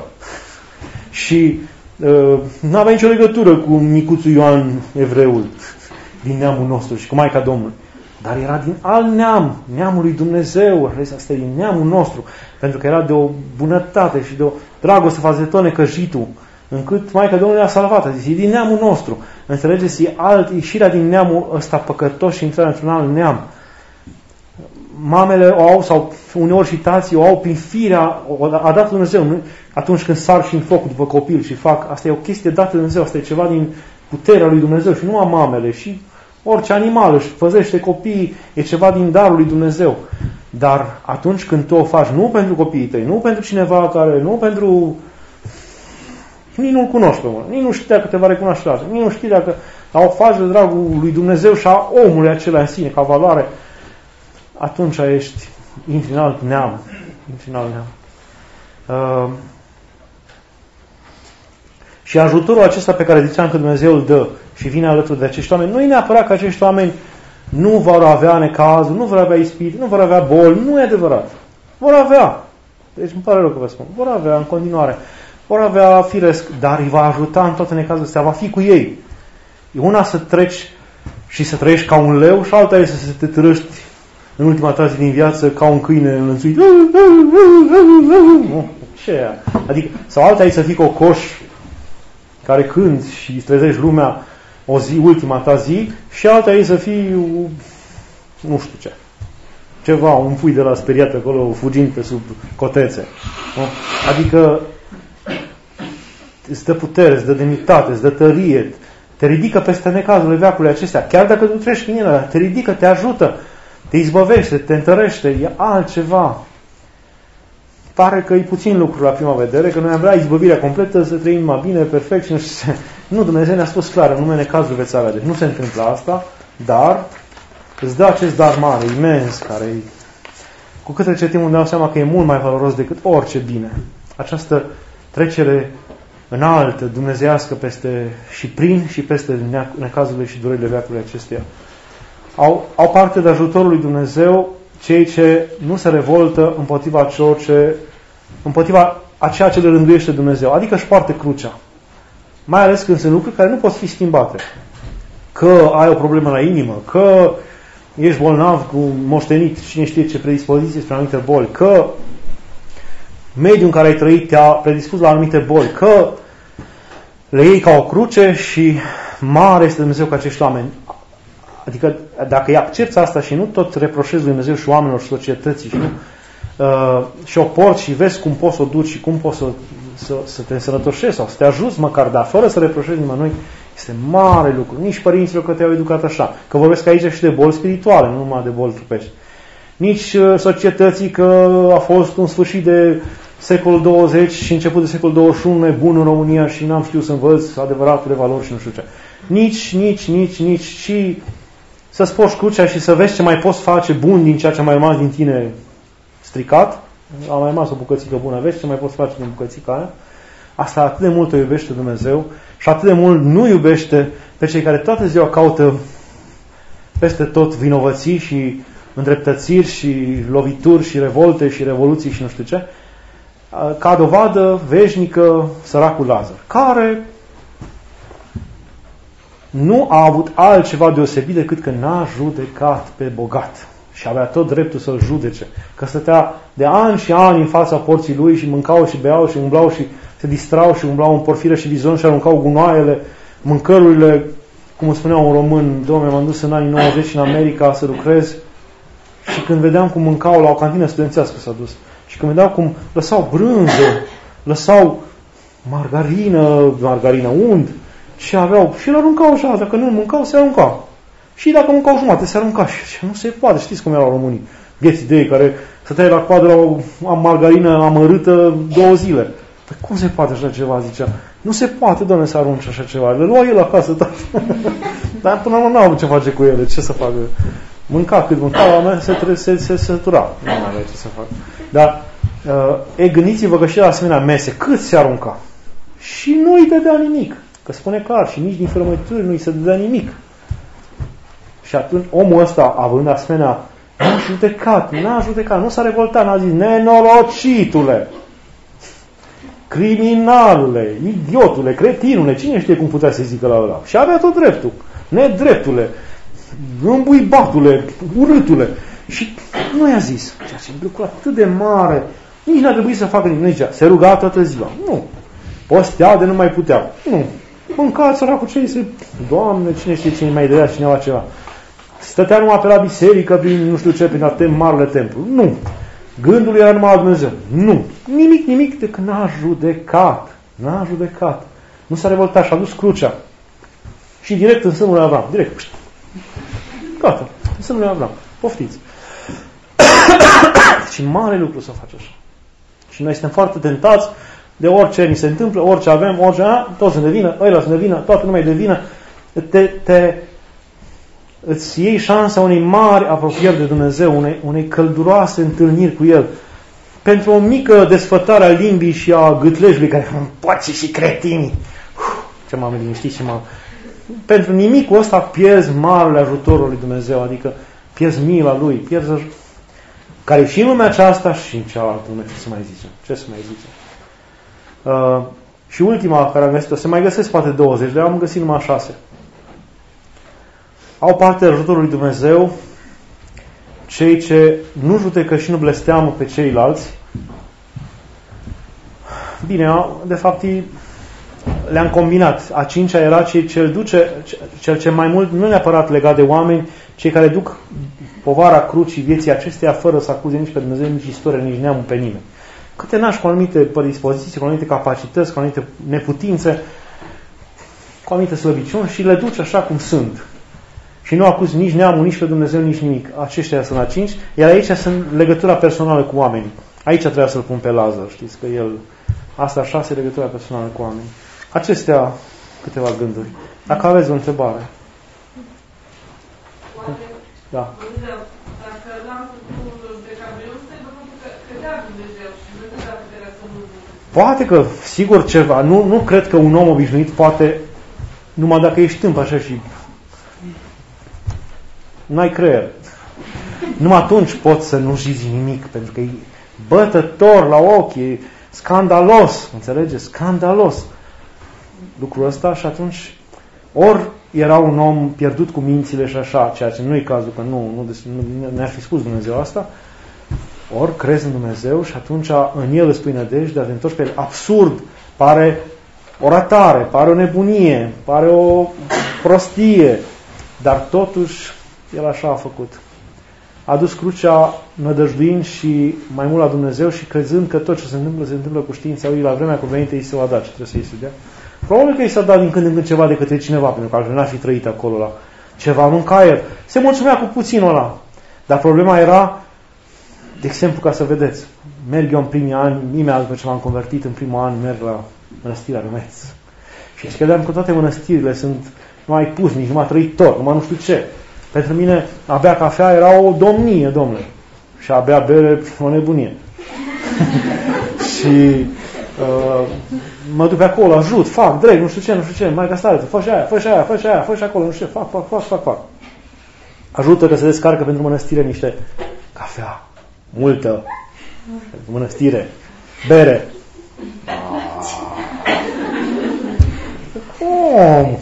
Și uh, nu avea nicio legătură cu micuțul Ioan Evreul, din neamul nostru și cu Maica Domnului. Dar era din alt neam, neamul lui Dumnezeu, asta e din neamul nostru, pentru că era de o bunătate și de o dragoste față de tot necăjitul, încât Maica Domnului a salvat, a zis, e din neamul nostru. Înțelegeți, e alt, ieșirea din neamul ăsta păcătos și intrarea într-un alt neam. Mamele o au, sau uneori și tații o au prin firea, a dat Dumnezeu. Nu? Atunci când sar și în foc după copil și fac, asta e o chestie dată de Dumnezeu, asta e ceva din puterea lui Dumnezeu și nu a mamele, și orice animal își păzește copiii, e ceva din darul lui Dumnezeu. Dar atunci când tu o faci nu pentru copiii tăi, nu pentru cineva care, nu pentru... Nici nu-l cunoști pe unul, nici nu știi dacă te va recunoaște altul, nici nu știi dacă o faci de dragul lui Dumnezeu și a omului acela în sine, ca valoare, atunci ești, intri în alt neam. Intri în alt neam. Uh, și ajutorul acesta pe care ziceam că Dumnezeu îl dă și vine alături de acești oameni, nu e neapărat că acești oameni nu vor avea necazuri, nu vor avea ispite, nu vor avea boli. Nu e adevărat. Vor avea. Deci îmi pare rău că vă spun. Vor avea în continuare. Vor avea firesc, dar îi va ajuta în toate necazurile astea. Va fi cu ei. E una să treci și să trăiești ca un leu și alta e să te trăști în ultima ta zi din viață ca un câine înlănțuit. Ce e aia? Adică, sau alta e să fii cocoș care cânti și îți trezești lumea o zi, ultima ta zi, și alta e să fii nu știu ce. Ceva, un pui de la speriat acolo, fugind pe sub cotețe. Adică îți dă putere, îți dă demnitate, îți dă tărie, te ridică peste necazurile veacului acestea. Chiar dacă tu treci în ele, te ridică, te ajută, te izbăvește, te întărește, e altceva. Pare că e puțin lucru la prima vedere, că noi am vrea izbăvirea completă, să trăim mai bine, perfect și nu știu ce. Nu, Dumnezeu ne-a spus clar, în numele necazului veți avea. Deci nu se întâmplă asta, dar îți dă acest dar mare, imens, care cu cât trece timpul îmi dau seama că e mult mai valoros decât orice bine. Această trecere înaltă, dumnezeiască, peste, și prin și peste necazurile și durerile veacului acesteia. Au, au parte de ajutorul lui Dumnezeu cei ce nu se revoltă împotriva celor ce, împotriva a ceea ce le rânduiește Dumnezeu. Adică își poartă crucea. Mai ales când sunt lucruri care nu pot fi schimbate. Că ai o problemă la inimă, că ești bolnav cu moștenit, cine știe ce predispoziție spre anumite boli, că mediul în care ai trăit te-a predispus la anumite boli, că le iei ca o cruce și mare este Dumnezeu ca acești oameni. Adică dacă îi accepți asta și nu tot reproșezi lui Dumnezeu și oamenilor și societății și, nu, uh, și o porți și vezi cum poți să o duci și cum poți să, să, să te însănătoșești sau să te ajuți măcar, dar fără să reproșezi nimănui, este mare lucru. Nici părinților că te-au educat așa. Că vorbesc aici și de boli spirituale, nu numai de boli trupești. Nici uh, societății că a fost un sfârșit de secolul douăzeci și început de secolul douăzeci și unu nebun în România și n-am știut să învăț adevăratele valori și nu știu ce. Nici, nici, nici, nici și să-ți poși crucea și să vezi ce mai poți face bun din ceea ce a mai rămas din tine stricat. A mai rămas o bucățică bună, vezi ce mai poți face din bucățica aia. Asta atât de mult o iubește Dumnezeu și atât de mult nu iubește pe cei care toată ziua caută peste tot vinovății și îndreptățiri și lovituri și revolte și revoluții și nu știu ce. Ca dovadă veșnică săracul Lazar, care nu a avut altceva deosebit decât că n-a judecat pe bogat. Și avea tot dreptul să-l judece. Că stătea de ani și ani în fața porții lui și mâncau și beau și umblau și se distrau și umblau în porfiră și bizon și aruncau gunoaiele, mâncărurile, cum spunea un român, dom'le, m-am dus în anii nouăzeci în America să lucrez și când vedeam cum mâncau la o cantină studențească s-a dus și când vedeam cum lăsau brânză, lăsau margarină, margarină und, și aveau, și îl aruncau așa, dacă nu mâncau, se aruncau. Și dacă mâncau jumate, se arunca. Și nu se poate, știți cum erau românii. Vieții de ei, care stăteai la coadă la o margarină amărâtă două zile. Păi cum se poate așa ceva, zicea? Nu se poate, doamne, să arunci așa ceva. Le lua el acasă tot. Dar până la urmă n-au ce face cu ele, ce să facă? Mânca cât mânca, la mea se, se, se, se sătura. Nu mai avea ce să facă. Dar, uh, e, gândiți-vă că și la asemenea mese, cât se arunca? Și nu îi dădea nimic. Că spune clar, și nici din frământuri nu îi se dădea nimic. Și atunci omul ăsta, având asemenea, n-a judecat, n-a judecat, nu s-a revoltat, n-a zis, nenorocitule, criminalule, idiotule, cretinule, cine știe cum putea să zică la ăla. Și avea tot dreptul, nedreptule, îmbuibatule, urâtule. Și nu i-a zis, ceea ce e lucru atât de mare, nici n-a trebuit să facă nimic, zicea, se ruga toată ziua. Nu. Postea de nu mai puteau. Nu. Mâncați săracul ce se... Doamne, cine știe cine mai dădea cineva ceva. Stătea numai pe la biserică, prin nu știu ce, prin atem marele templu. Nu. Gândul era numai la Dumnezeu. Nu. Nimic, nimic, decât n-a judecat. N-a judecat. Nu s-a revoltat și a dus crucea. Și direct în sânul lui Avram. Direct. Gata. În sânul lui Avram. Poftiți. Și mare lucru să faci așa. Și noi suntem foarte tentați de orice ni se întâmplă, orice avem, orice, a, toți sunt de vină, ăila sunt de vină, toată lumea e de vină, te, te, îți iei șansa unei mari apropieri de Dumnezeu, unei, unei călduroase întâlniri cu El. Pentru o mică desfătare a limbii și a gâtlejului care îmi poate și cretinii. Uf, ce m-am liniștit și m-am... pentru nimicul ăsta pierzi marele ajutorul lui Dumnezeu, adică pierzi mila lui, pierzi care și în lumea aceasta și în cealaltă lume, ce să mai zicem, ce să mai zicem. Uh, și ultima care am găsit-o, se mai găsesc poate douăzeci, dar am găsit numai șase. Au parte de ajutorul lui Dumnezeu cei ce nu judecă și nu blesteamă pe ceilalți. Bine, de fapt le-am combinat. A cincea era cei ce îl duce, cel ce mai mult, nu neapărat legat de oameni, cei care duc povara crucii vieții acesteia fără să acuze nici pe Dumnezeu, nici istorie, nici neamul pe nimeni. Câte nași cu anumite predispoziții, cu anumite capacități, cu anumite neputințe, cu anumite slăbiciuni și le duci așa cum sunt. Și nu acuzi nici neamul, nici pe Dumnezeu, nici nimic. Aceștia sunt la cinci, iar aici sunt legătura personală cu oamenii. Aici trebuia să-l pun pe Lazar, știți că el... Asta șase, legătura personală cu oamenii. Acestea câteva gânduri. Dacă aveți o întrebare. Poate, da. Dacă l-am făcut de cabinul, că credea Dumnezeu și Dumnezeu dacă puterea să nu... Poate că, sigur, ceva. Nu, nu cred că un om obișnuit poate, numai dacă ești tâmp așa și n-ai creier. Numai atunci poți să nu zici nimic, pentru că e bătător la ochi, e scandalos, înțelegeți? Scandalos. Lucrul ăsta și atunci ori era un om pierdut cu mințile și așa, ceea ce nu e cazul, că nu, nu, nu ne-ar fi spus Dumnezeu asta, ori crezi în Dumnezeu și atunci în El îți pui nădejde, dar te întorci pe El. Absurd, pare o ratare, pare o nebunie, pare o prostie, dar totuși El așa a făcut. A adus crucea nădăjduind și mai mult la Dumnezeu și crezând că tot ce se întâmplă, se întâmplă cu știința lui, la vremea cuvenită îi se va da ce trebuie să îi se dea. Probabil că îi s-a dat din când în când ceva de către cineva, pentru că altfel n-ar fi trăit acolo la ceva, mânca el. Se mulțumea cu puținul ăla. Dar problema era, de exemplu, ca să vedeți, merg eu în primii ani, imediat după ce m-am convertit, în primul an merg la mănăstirea Rumeț. Și credeam că toate mănăstirile sunt numai pusnici, numai trăitori, numai nu știu ce. Pentru mine, a bea cafea era o domnie, domnule. Și a bea bere, o nebunie. și uh, mă duc pe acolo, ajut, fac, dreg, nu știu ce, nu știu ce, mai gastare, fă și aia, fă și aia, fă și aia, fă și acolo, nu știu ce, fac, fac, fac, fac, fac. Ajută că se descarcă pentru mănăstire niște cafea, multă, pentru mănăstire, bere. Cum?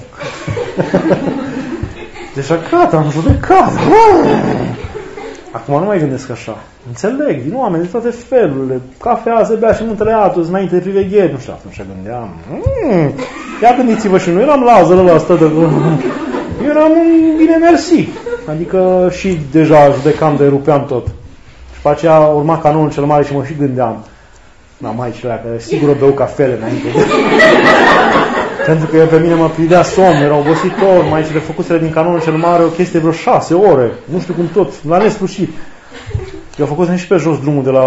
Deci gata, am judecat. Acum nu mai gândesc așa. Înțeleg, din oameni de toate felurile. Cafea se bea și muntele Atos înainte de privegheri. Nu știu, atunci gândeam. Mm, ia gândiți-vă și nu eram Lazar ăla ăsta de... Eu eram un bine mersi. Adică și deja judecam de rupeam tot. Și pe aceea urma canonul cel mare și mă și gândeam. N-am aici la care sigur o beau cafele înainte de... Pentru că pe mine mă pridea somn, era obositor, mai cele făcusele din canonul cel mare o chestie vreo șase ore, nu știu cum tot, la nesfârșit. Eu am făcut și pe jos drumul de la...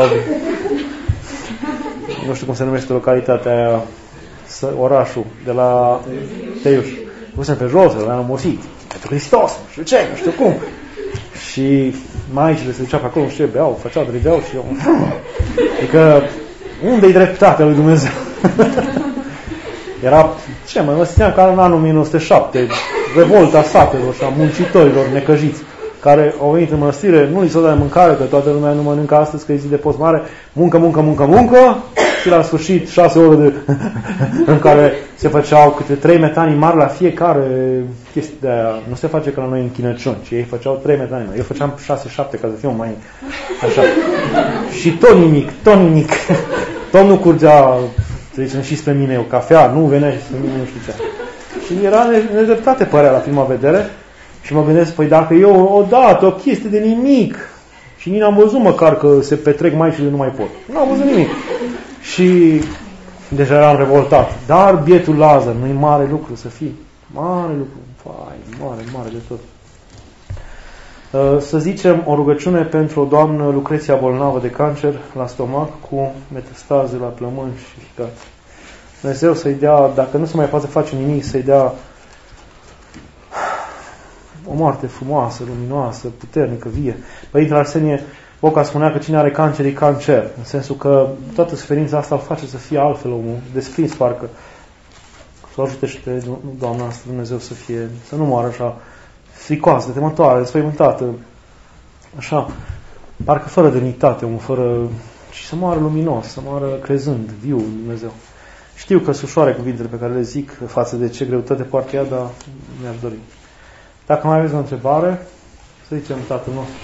Nu știu cum se numește localitatea aia, orașul, de la Teiuș. Făcusem pe jos, l-am omosit. Pentru Hristos, nu știu ce, nu știu cum. Și maicile se ducea pe acolo, nu știu ce, beau, făceau, drigeau și eu... Adică, unde-i dreptatea lui Dumnezeu? Era, ce mă, mă simțeam ca în anul o mie nouă sute șapte, revolta satelor și a muncitorilor necăjiți, care au venit în mănăstire, nu li s-o dă de mâncare, că toată lumea nu mănâncă astăzi, că e zi de post mare, muncă, muncă, muncă, muncă, și la sfârșit șase ore de, în care se făceau câte trei metanii mari la fiecare chestie de aia. Nu se face ca la noi în Chinăciuni, ci ei făceau trei metanii mari. Eu făceam șase șapte ca să fiu mai așa. Și tot nimic, tot nimic. Tot nu curgea, să zicem, și spre mine o cafea, nu venea și spre mine nu știu ce. Și era nedreptate părea la prima vedere și mă gândesc, păi dacă eu odată o chestie de nimic și nici n-am văzut măcar că se petrec mai și de nu mai pot. Nu am văzut nimic. Și deja eram revoltat. Dar bietul Lazar, nu-i mare lucru să fii. Mare lucru. Fai, mare, mare de tot. Să zicem o rugăciune pentru o doamnă Lucreția bolnavă de cancer la stomac cu metastaze la plămâni și ficat. Dumnezeu să-i dea, dacă nu se mai poate face nimic, să-i dea o moarte frumoasă, luminoasă, puternică, vie. Părintele Arsenie Boca spunea că cine are cancer e cancer, în sensul că toată suferința asta îl face să fie altfel omul, desprins parcă. să o ajute și pe Doamna noastră Dumnezeu să fie, să nu moară așa fricoasă, temătoare, desfăimântată, așa, parcă fără demnitate, un fără, și să moară luminos, să moară crezând, viu Dumnezeu. Știu că sunt ușoare cuvintele pe care le zic față de ce greutate poartă ea, dar mi-aș dori. Dacă mai aveți o întrebare, să zicem Tatăl nostru.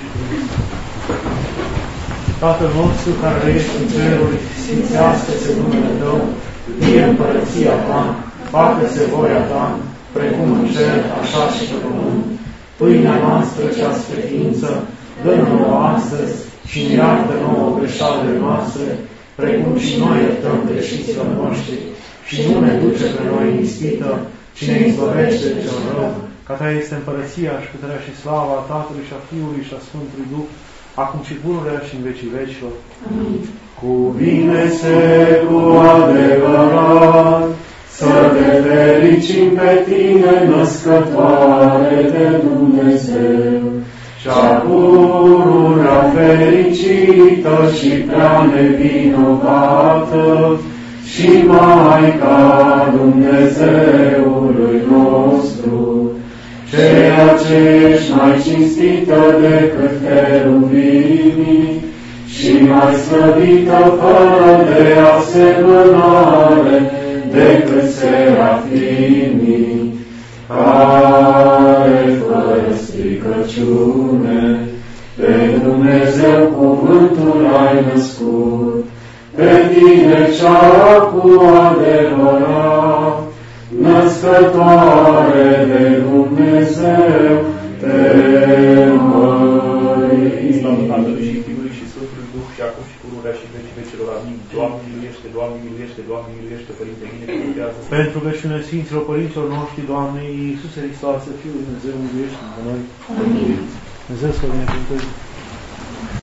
Tatăl nostru care ești în ceruri, sfințească-se numele Tău, vie împărăția Ta, facă-se voia Ta, precum în cer, așa și pe pământ. Pâinea noastră cea spre ființă, dă-ne nouă astăzi și ne iartă nouă greșalele noastre, precum și noi iertăm greșiților noștri. Și nu ne duce pe noi în ispită, ci ne izbăvește de cel rău. Ca Ta este împărăția și puterea și slava a Tatălui și a Fiului și a Sfântului Duh, acum și pururea și în vecii vecilor. Amin. Cuvine-se cu adevărat, să te fericim pe Tine, născătoare de Dumnezeu, cea pururea fericită și prea nevinovată, și Maica Dumnezeului nostru, ceea ce ești mai cinstită decât cheruvimii și mai slăvită fără de asemănare decât serafimii, care fără stricăciune pe Dumnezeu cuvântul ai născut, pe Tine cea cu adevărat, născătoare de Dumnezeu, te mărim. Slavă Tatălui și Fiului și Sfântului Duh, și acum și pururea și vecii vecilor. Amin. Doamne miluiește, Doamne miluiește, Doamne miluiește, Părinte, binecuvântează. Pentru rugăciunea Sfinților Părinților noștri, Doamne Iisuse Hristoase, Fiul Dumnezeu, miluiește-ne pe noi. Amin. Dumnezeu să vă binecuvânteze.